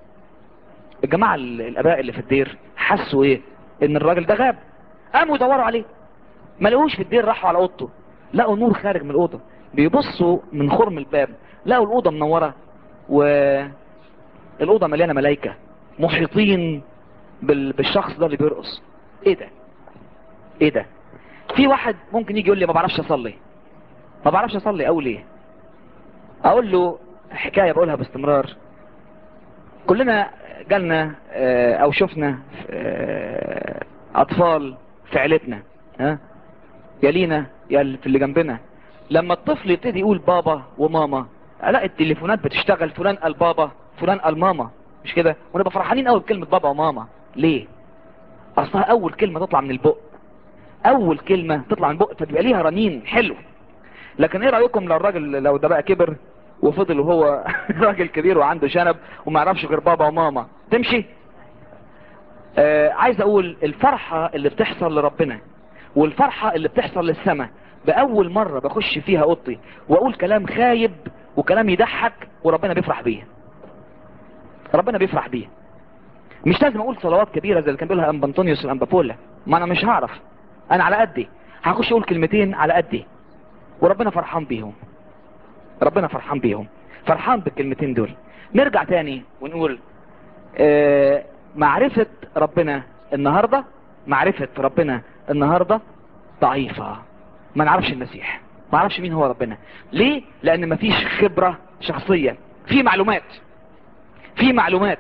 الجماعه ال- الاباء اللي في الدير حسوا ايه؟ ان الراجل ده غاب. قاموا يدوروا عليه ما لقوش في الدير، راحوا على اوضته لقوا نور خارج من الاوضه، بيبصوا من خرم الباب لقوا الاوضه منوره، والاوضه مليانه ملائكه محيطين بال... بالشخص ده اللي بيرقص. ايه ده؟ ايه ده؟ في واحد ممكن يجي يقول لي ما بعرفش اصلي. ما بعرفش اصلي اقول ايه؟ اقول له حكايه بقولها باستمرار. كلنا جالنا اه، او شفنا اه، اطفال في عيلتنا، ها، يلينا يا في اللي جنبنا، لما الطفل يبتدي يقول بابا وماما الاقي التليفونات بتشتغل، فلان قال بابا فلان قال ماما، مش كده؟ ونبقى فرحانين قوي بكلمه بابا وماما. ليه؟ اصلها اول كلمه تطلع من البق، اول كلمه تطلع من البق فتبقى ليها رنين حلو. لكن ايه رايكم لو الراجل لو ده بقى كبر وفضل وهو راجل كبير وعنده شنب وما يعرفش غير بابا وماما، تمشي؟ آه عايز اقول الفرحه اللي بتحصل لربنا والفرحه اللي بتحصل للسماء باول مره بخش فيها اوضتي واقول كلام خايب وكلام يضحك وربنا بيفرح بيه. ربنا بيفرح بيه. مش لازم اقول صلوات كبيره زي اللي كان بيقولها ام بنطونيوس والامبابولا، ما انا مش هعرف، انا على قدي هخش اقول كلمتين على قدي وربنا فرحان بيهم. ربنا فرحان بيهم، فرحان بالكلمتين دول. نرجع تاني ونقول آه معرفة ربنا النهاردة، معرفة ربنا النهاردة ضعيفة. ما نعرفش المسيح، ما نعرفش مين هو ربنا. ليه؟ لان مفيش خبرة شخصية. في معلومات، في معلومات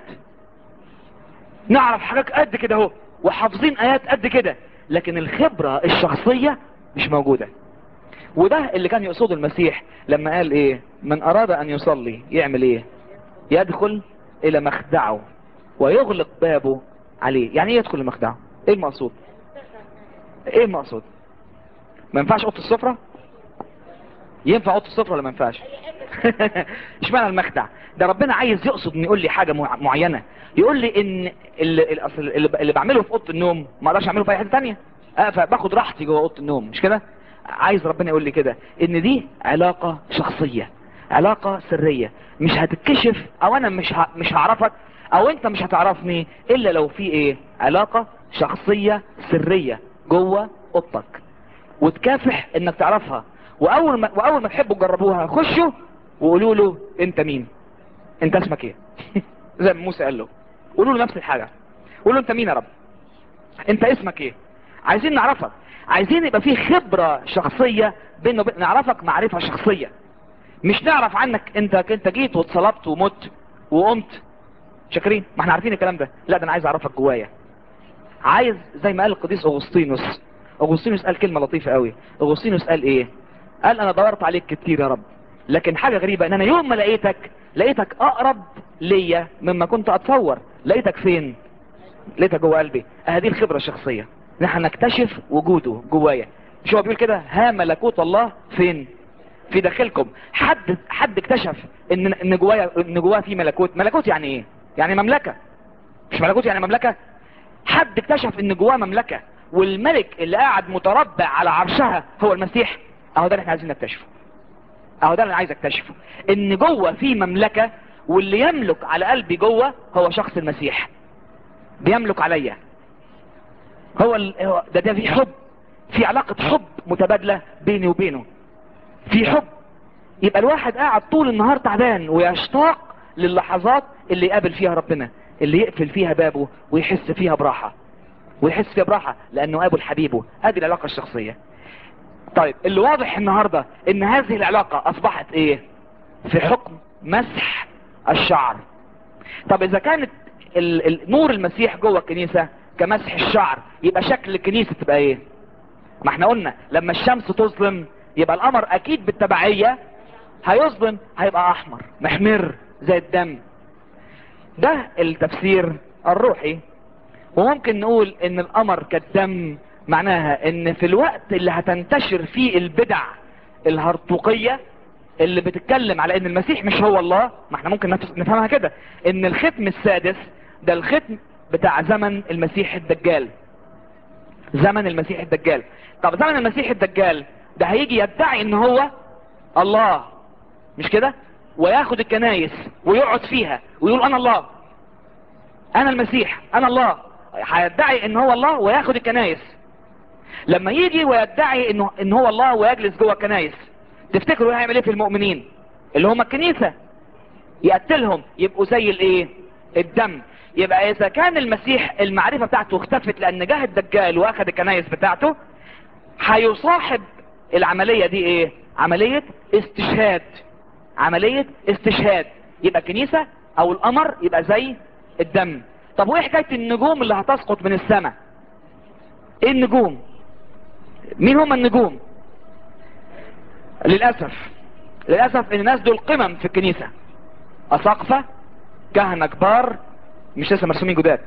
نعرف حاجات قد كده اهو وحافظين ايات قد كده، لكن الخبرة الشخصية مش موجودة. وده اللي كان يقصده المسيح لما قال ايه؟ من اراد ان يصلي يعمل ايه؟ يدخل الى مخدعه ويغلق بابه عليه. يعني ايه يدخل لمخدعه؟ ايه المقصود؟ ايه المقصود؟ ما ينفعش اوضه السفرة؟ ينفع اوضه السفرة ولا ما ينفعش؟ اشمعنى المخدع ده؟ ربنا عايز يقصد ان يقول لي حاجة مع- معينة. يقول لي ان اللي, اللي, اللي اللي بعمله في اوضه النوم ما اقدرش اعمله في اي حته ثانيه، اه فباخد راحتي جوه اوضه النوم، مش كده؟ عايز ربنا يقول لي كده ان دي علاقة شخصية، علاقة سرية مش هتتكشف، او انا مش ه... مش هعرفك او انت مش هتعرفني الا لو في ايه؟ علاقة شخصية سرية جوه اوضتك، وتكافح انك تعرفها. واول ما واول ما تحبوا تجربوها خشوا وقولوا له انت مين؟ انت اسمك ايه؟ زي ما موسى قال له، قولوا له نفس الحاجة، قولوا له انت مين يا رب؟ انت اسمك ايه؟ عايزين نعرفك، عايزين يبقى في خبرة شخصية بينه وبين، نعرفك معرفة شخصية، مش نعرف عنك انت انت جيت واتصلبت ومت وقمت شاكرين، ما احنا عارفين الكلام ده. لا ده انا عايز اعرفك جوايا. عايز زي ما قال القديس اغسطينوس، اغسطينوس قال كلمة لطيفة قوي. اغسطينوس قال ايه؟ قال انا دورت عليك كتير يا رب، لكن حاجة غريبة ان انا يوم ما لقيتك لقيتك اقرب ليا مما كنت اتصور. لقيتك فين؟ لقيتك جوه قلبي. اهدي الخبرة الشخصية، نحن نكتشف وجوده جوايا. مش هو بيقول كده ها ملكوت الله فين؟ في داخلكم. حد حد اكتشف ان ان جوايا ان جواه في ملكوت. ملكوت يعني ايه؟ يعني مملكة. مش ملكوت يعني مملكة. حد اكتشف ان جواه مملكة، والملك اللي قاعد متربع على عرشها هو المسيح. اهو ده اللي احنا عايزين نكتشفه، اهو ده اللي انا عايز اكتشفه، ان جوه في مملكة، واللي يملك على قلبي جوه هو شخص المسيح. بيملك عليا. هو ال... هو- ده ده في حب، في علاقة حب متبادلة بيني وبينه، في حب. يبقى الواحد قاعد طول النهار تعبان ويشتاق للحظات اللي يقابل فيها ربنا، اللي يقفل فيها بابه ويحس فيها براحة، ويحس فيها براحة لانه قابل حبيبه. ادي العلاقة الشخصية. طيب اللي واضح النهاردة ان هذه العلاقة اصبحت ايه؟ في حكم مسح الشعر. طب اذا كانت ال... ال... نور المسيح جوه الكنيسة كمسح الشعر، يبقى شكل الكنيسة تبقى ايه؟ ما احنا قلنا لما الشمس تظلم يبقى القمر اكيد بالتبعية هيظلم، هيبقى احمر محمر زي الدم. ده التفسير الروحي. وممكن نقول ان القمر كالدم، معناها ان في الوقت اللي هتنتشر فيه البدع الهرطوقية اللي بتتكلم على ان المسيح مش هو الله، ما احنا ممكن نفس- نفهمها كده، ان الختم السادس ده الختم بتاع زمن المسيح الدجال. زمن المسيح الدجال. طب زمن المسيح الدجال ده هيجي يدعي ان هو الله، مش كده؟ وياخد الكنايس ويقعد فيها ويقول انا الله، انا المسيح، انا الله. هيدعي ان هو الله وياخد الكنايس. لما يجي ويدعي انه ان هو الله ويجلس جوه الكنائس، تفتكروا هيعمل ايه في المؤمنين اللي هم الكنيسة؟ يقتلهم، يبقوا زي الايه؟ الدم. يبقى اذا كان المسيح المعرفة بتاعته اختفت لان جه الدجال واخد الكنائس بتاعته، هيصاحب العملية دي ايه؟ عملية استشهاد. عملية استشهاد. يبقى كنيسة او القمر يبقى زي الدم. طب وايه حكاية النجوم اللي هتسقط من السماء؟ ايه النجوم؟ مين هم النجوم؟ للأسف للأسف ان الناس دول قمم في الكنيسة، أساقفة، كهنة كبار، مش لسه مرسومين جداد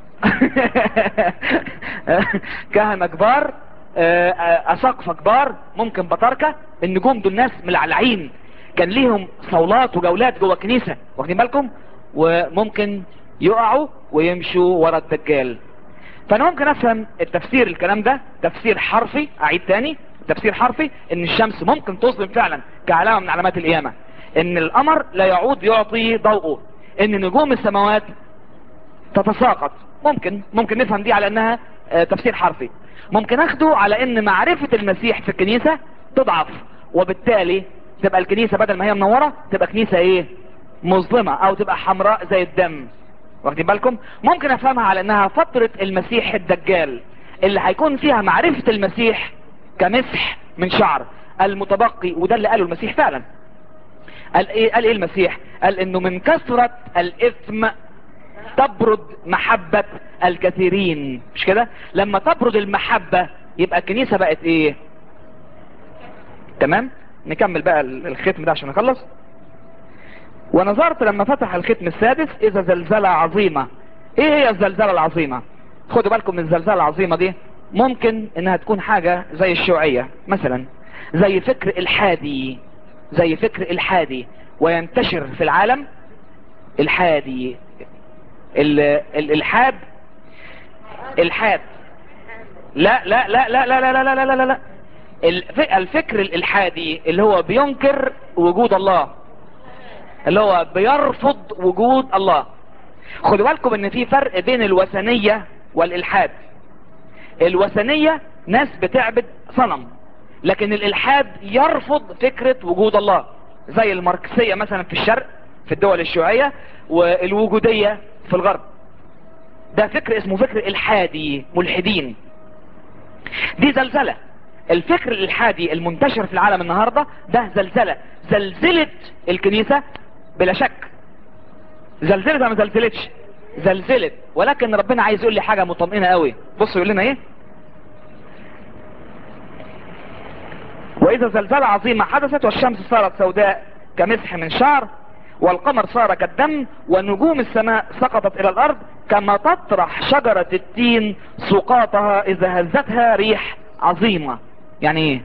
كهنة كبار، أساقفة كبار، ممكن بطاركة. النجوم دول ناس ملعلعين، كان ليهم صولات وجولات جوه الكنيسة، واخدين بالكم؟ وممكن يقعوا ويمشوا ورا الدجال. فانا ممكن افهم التفسير الكلام ده تفسير حرفي. اعيد تاني، تفسير حرفي ان الشمس ممكن تظلم فعلا كعلامة من علامات القيامة، ان القمر لا يعود يعطي ضوءه، ان نجوم السماوات تتساقط. ممكن ممكن نفهم دي على انها آه تفسير حرفي. ممكن اخده على ان معرفة المسيح في الكنيسة تضعف، وبالتالي تبقى الكنيسة بدل ما هي منورة تبقى كنيسة ايه؟ مظلمة، او تبقى حمراء زي الدم. واخدين بالكم؟ ممكن افهمها على انها فترة المسيح الدجال اللي هيكون فيها معرفة المسيح كمسح من شعر المتبقي. وده اللي قاله المسيح فعلا. قال ايه؟ قال ايه المسيح؟ قال انه من كثرة الاثم تبرد محبة الكثيرين. مش كده؟ لما تبرد المحبة يبقى الكنيسة بقت ايه؟ تمام. نكمل بقى الختم ده عشان نخلص. ونظرت لما فتح الختم السادس اذا زلزلة عظيمة. ايه هي الزلزلة العظيمة؟ خدوا بالكم من الزلزلة العظيمة دي، ممكن انها تكون حاجة زي الشيوعية مثلا، زي فكر الحادي، زي فكر الحادي وينتشر في العالم. الحادي، الالحاد، الحاد. لا لا لا لا لا لا لا لا لا لا لا. الفكر الالحادي اللي هو بينكر وجود الله، اللي هو بيرفض وجود الله. خدوا بالكم ان في فرق بين الوثنية والالحاد. الوثنية ناس بتعبد صنم، لكن الالحاد يرفض فكرة وجود الله، زي الماركسية مثلا في الشرق في الدول الشيوعية، والوجودية في الغرب. ده فكر اسمه فكر الحادي، ملحدين. دي زلزلة. الفكر الالحادي المنتشر في العالم النهاردة ده زلزلة، زلزلت الكنيسة بلا شك. زلزلت ولا ما زلزلتش؟ زلزلت. ولكن ربنا عايز يقول لي حاجة مطمئنة قوي. بصوا يقول لنا ايه؟ واذا زلزلة عظيمة حدثت والشمس صارت سوداء كمسح من شعر والقمر صار كالدم ونجوم السماء سقطت الى الارض كما تطرح شجرة التين سقاطها اذا هزتها ريح عظيمة. يعني ايه؟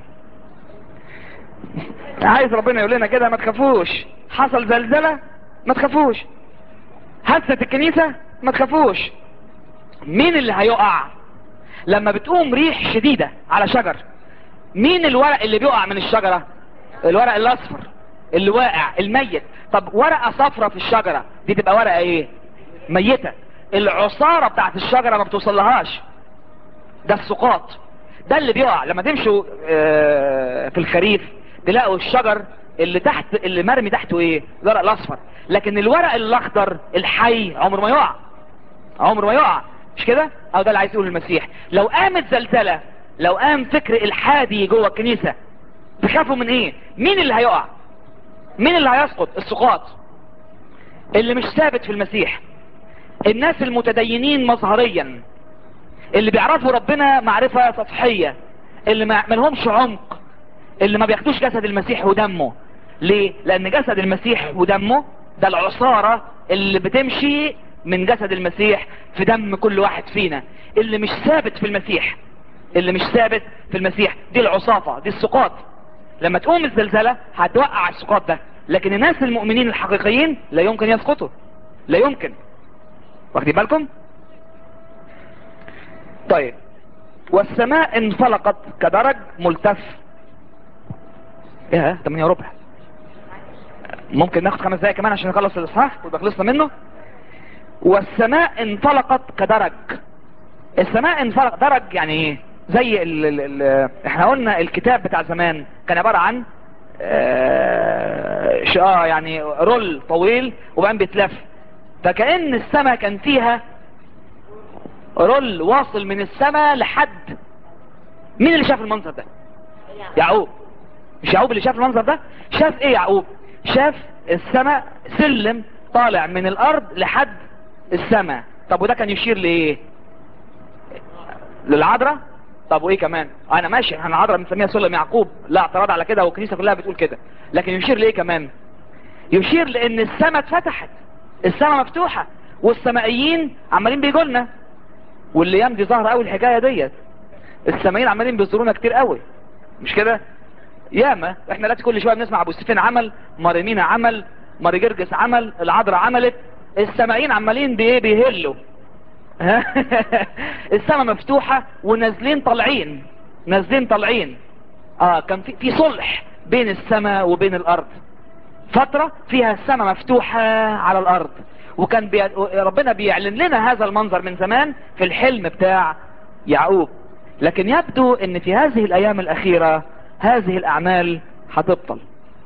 عايز ربنا يقول لنا كده ما تخافوش، حصل زلزلة ما تخافوش، هزت الكنيسة ما تخافوش. مين اللي هيقع لما بتقوم ريح شديدة على شجر؟ مين الورق اللي بيقع من الشجرة؟ الورق الاصفر اللي واقع الميت. طب ورقة صفرة في الشجرة دي تبقى ورقة ايه؟ ميتة. العصارة بتاعت الشجرة ما بتوصلهاش، ده السقاط. ده اللي بيقع. لما تمشوا في الخريف تلاقوا الشجر اللي تحت اللي مرمي تحته ايه؟ الورق الاصفر. لكن الورق الاخضر الحي عمره ما يقع، عمره ما يقع. مش كده؟ او ده اللي عايز يقوله المسيح. لو قامت زلزلة، لو قام فكر الحادي جوه الكنيسة، تخافوا من ايه؟ مين اللي هيقع؟ مين اللي هيسقط؟ السقاط اللي مش ثابت في المسيح. الناس المتدينين مظهريا اللي بيعرفوا ربنا معرفة سطحية، اللي ما لهمش عمق، اللي ما بياخدوش جسد المسيح ودمه. ليه؟ لان جسد المسيح ودمه ده العصارة اللي بتمشي من جسد المسيح في دم كل واحد فينا. اللي مش ثابت في المسيح، اللي مش ثابت في المسيح دي العصافة، دي السقاط. لما تقوم الزلزلة هتوقع السقاط ده، لكن الناس المؤمنين الحقيقيين لا يمكن يسقطوا، لا يمكن. واخدين بالكم؟ طيب. والسماء انفلقت كدرج ملتف. ايه تمانية وربع؟ ممكن ناخد خمس دقايق كمان عشان نخلص الاصحاح ويبقى خلصنا منه. والسماء انفلقت كدرج. السماء انفلق درج يعني ايه؟ زي ال ال ال احنا قلنا الكتاب بتاع زمان كان عبارة عن اه ش- آه، يعني رول طويل وبعدين بيتلف. فكأن السماء كان فيها رول واصل من السماء لحد. مين اللي شاف المنظر ده؟ يعقوب. مش يعقوب اللي شاف المنظر ده؟ شاف ايه يعقوب؟ شاف السماء سلم طالع من الارض لحد السماء. طب وده كان يشير لايه؟ للعذراء. طب وايه كمان؟ انا ماشي، احنا العذراء بنسميها سلم يعقوب، لا اعتراض على كده، والكنيسه كلها بتقول كده. لكن يشير لايه كمان؟ يشير لان السماء اتفتحت، السماء مفتوحه، والسمائيين عمالين بيجوا لنا. والايام دي ظاهره قوي الحكايه ديت، السمائيين عمالين بيزورونا كتير قوي، مش كده؟ ياما احنا دلوقتي كل شويه بنسمع ابو سفين عمل، ماريمينا عمل، ماري جرجس عمل، العذراء عملت، السمائيين عمالين بايه؟ بيهلوا. السماء مفتوحة ونازلين طالعين، نازلين طالعين. اه كان في في صلح بين السماء وبين الارض، فترة فيها السماء مفتوحة على الارض. وكان بي... ربنا بيعلن لنا هذا المنظر من زمان في الحلم بتاع يعقوب. لكن يبدو ان في هذه الايام الاخيرة هذه الاعمال هتبطل.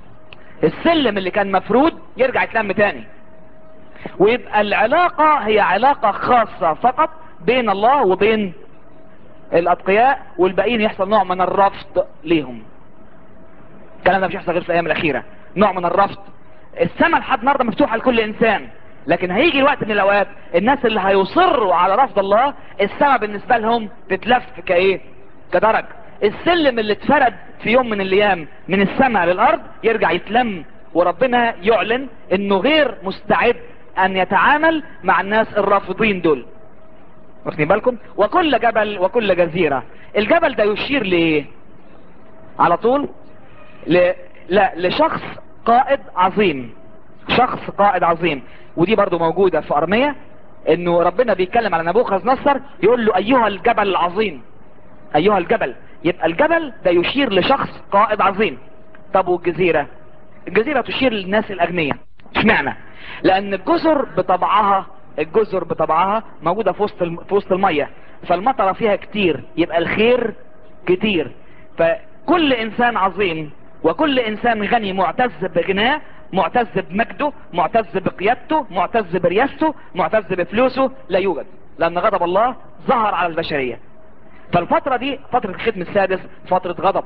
السلم اللي كان مفروض يرجع يتلم تاني، ويبقى العلاقة هي علاقة خاصة فقط بين الله وبين الاتقياء، والباقيين يحصل نوع من الرفض ليهم. الكلام ده مش هيحصل غير في الايام الاخيرة، نوع من الرفض. السماء لحد النهارده مفتوحة لكل انسان، لكن هيجي الوقت من الاوقات الناس اللي هيصروا على رفض الله السماء بالنسبة لهم تتلف كايه؟ كدرج. السلم اللي اتفرد في يوم من الايام من السماء للارض يرجع يتلم، وربنا يعلن انه غير مستعد ان يتعامل مع الناس الرافضين دول. واخدين بالكم؟ وكل جبل وكل جزيرة. الجبل ده يشير لايه على طول؟ ل... لا لشخص قائد عظيم، شخص قائد عظيم. ودي برضو موجودة في ارمية، انه ربنا بيتكلم على نبوخذ نصر يقول له ايها الجبل العظيم، ايها الجبل. يبقى الجبل ده يشير لشخص قائد عظيم. طب والجزيرة؟ الجزيرة تشير للناس الاغنياء. اشمعنى؟ لان الجزر بطبعها، الجزر بطبعها موجودة في وسط الم... في وسط المية، فالمطر فيها كتير، يبقى الخير كتير. فكل انسان عظيم وكل انسان غني معتز بغناه، معتز بمجده، معتز بقيادته، معتز برياسته، معتز بفلوسه، لا يوجد، لان غضب الله ظهر على البشرية. فالفترة دي فترة الختم السادس فترة غضب.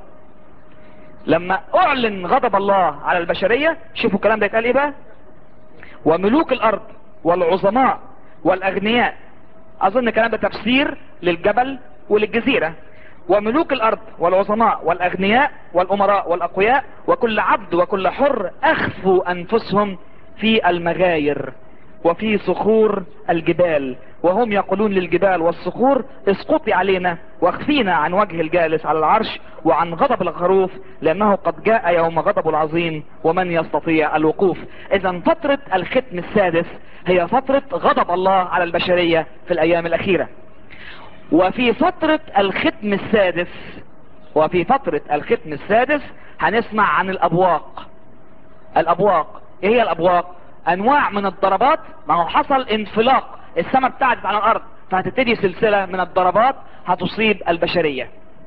لما اعلن غضب الله على البشرية، شوفوا الكلام ده يتقال ايه بقى؟ وملوك الارض والعظماء والاغنياء. اظن الكلام ده تفسير للجبل وللجزيرة. وملوك الارض والعظماء والاغنياء والامراء والاقوياء وكل عبد وكل حر اخفوا انفسهم في المغاير وفي صخور الجبال، وهم يقولون للجبال والصخور اسقطي علينا واخفينا عن وجه الجالس على العرش وعن غضب الخروف، لانه قد جاء يوم غضب العظيم ومن يستطيع الوقوف. اذا فترة الختم السادس هي فترة غضب الله على البشرية في الايام الاخيرة. وفي فترة الختم السادس وفي فترة الختم السادس هنسمع عن الابواق. الابواق ايه هي الابواق؟ انواع من الضربات. ما هو حصل انفلاق، السماء ابتعدت عن الارض، فهتبتدي سلسلة من الضربات هتصيب البشرية.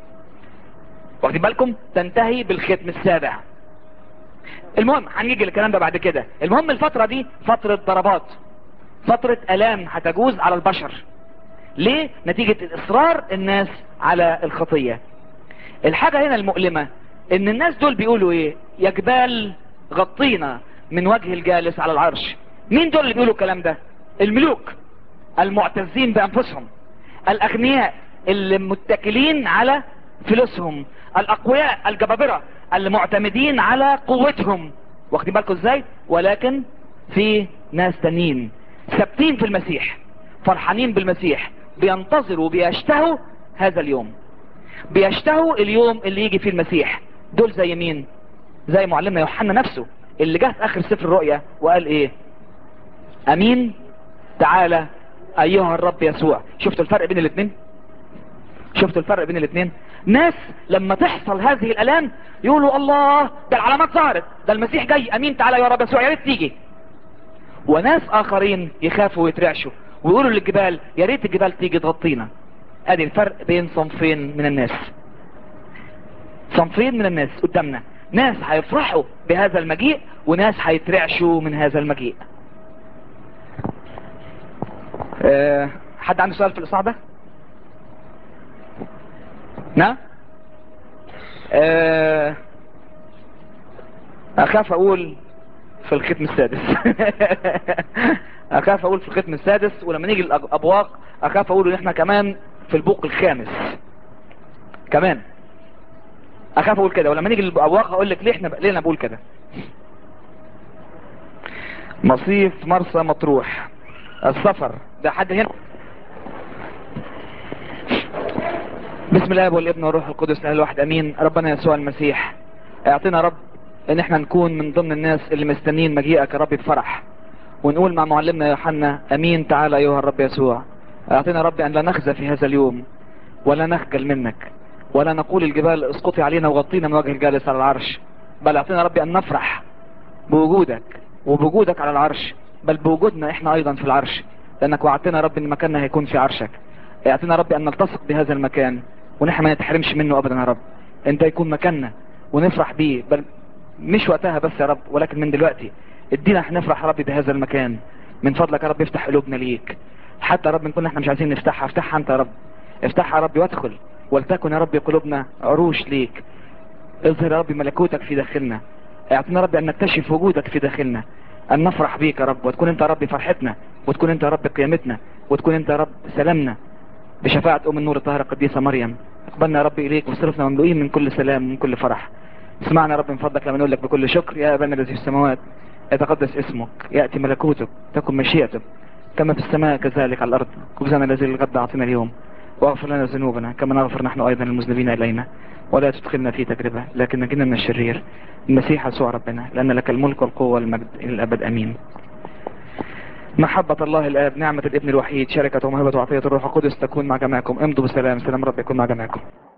واخدين بالكم؟ تنتهي بالختم السابع. المهم هنيجي للكلام ده بعد كده. المهم الفترة دي فترة ضربات، فترة الام هتجوز على البشر. ليه؟ نتيجة الاصرار الناس على الخطية. الحاجة هنا المؤلمة ان الناس دول بيقولوا ايه؟ يا جبال غطينا من وجه الجالس على العرش. مين دول اللي بيقولوا الكلام ده؟ الملوك المعتزين بانفسهم، الاغنياء اللي متكلين على فلوسهم، الاقوياء الجبابرة اللي معتمدين على قوتهم. واخدين بالكم ازاي؟ ولكن في ناس تانيين ثابتين في المسيح، فرحانين بالمسيح، بينتظروا بيشتهوا هذا اليوم، بيشتهوا اليوم اللي يجي فيه المسيح. دول زي مين؟ زي معلمنا يوحنا نفسه اللي جه في اخر سفر الرؤيا وقال ايه؟ امين تعالى ايها الرب يسوع. شفتوا الفرق بين الاثنين؟ شفتوا الفرق بين الاثنين؟ ناس لما تحصل هذه الالام يقولوا الله ده العلامات ظهرت، ده المسيح جاي، امين تعالى يا رب يسوع يا ريت تيجي. وناس اخرين يخافوا ويترعشوا ويقولوا للجبال يا ريت الجبال تيجي تغطينا. ادي الفرق بين صنفين من الناس. صنفين من الناس قدامنا، ناس هيفرحوا بهذا المجيء وناس هيترعشوا من هذا المجيء. أه حد عنده سؤال في الإصحاح ده؟ نعم. أه اخاف اقول في الختم السادس. اخاف اقول في الختم السادس، ولما نيجي الابواق اخاف اقول ان احنا كمان في البوق الخامس كمان. اخاف اقول كده، ولما نيجي الابواق هقول لك ليه احنا ليه انا بقول كده. مصيف مرسى مطروح، السفر ده حد هنا؟ بسم الله والابن والروح القدس الاله الواحد امين. ربنا يسوع المسيح اعطينا رب ان احنا نكون من ضمن الناس اللي مستنين مجيئك يا رب بفرح، ونقول مع معلمنا يوحنا امين تعالى ايها الرب يسوع. اعطينا رب ان لا نخزى في هذا اليوم ولا نخجل منك، ولا نقول الجبال اسقطي علينا وغطينا من وجه الجالس على العرش، بل اعطينا رب ان نفرح بوجودك وبوجودك على العرش، بل بوجودنا احنا ايضا في العرش، لانك وعدتنا رب ان مكاننا هيكون في عرشك. اعطينا رب ان نلتصق بهذا المكان ونحن ما نتحرمش منه ابدا يا رب. انت يكون مكاننا ونفرح بيه، بل مش وقتها بس يا رب ولكن من دلوقتي ادينا نفرح يا رب بهذا المكان. من فضلك يا رب افتح قلوبنا ليك، حتى يا رب نكون احنا مش عايزين نفتحها، افتحها انت يا رب، افتحها يا رب وادخل، ولتكن يا رب قلوبنا عروش ليك. اظهر يا رب ملكوتك في داخلنا، اعطينا رب ان نكتشف وجودك في داخلنا، ان نفرح بيك يا رب، وتكون انت يا رب فرحتنا، وتكون انت يا رب قيامتنا، وتكون انت يا رب سلامنا بشفاعة ام النور الطاهرة القديسة مريم. اقبلنا يا رب اليك واصرفنا مملوئين من كل سلام ومن كل فرح. اسمعنا يا رب من فضلك لما نقول لك بكل شكر: يا ابانا الذي في السماوات يتقدس اسمك، ياتي ملكوتك، تكن مشيئتك كما في السماء كذلك على الارض. خبزنا الذي للغد اعطنا اليوم، واغفر لنا ذنوبنا كما نغفر نحن ايضا المذنبين الينا، ولا تدخلنا في تجربه لكن نجنا من الشرير. المسيح يسوع ربنا، لان لك الملك والقوه والمجد الى الابد امين. محبة الله الآب، نعمة الابن الوحيد، شركة وموهبة وعطية الروح القدس تكون مع جميعكم. امضوا بسلام، سلام رب يكون مع جميعكم.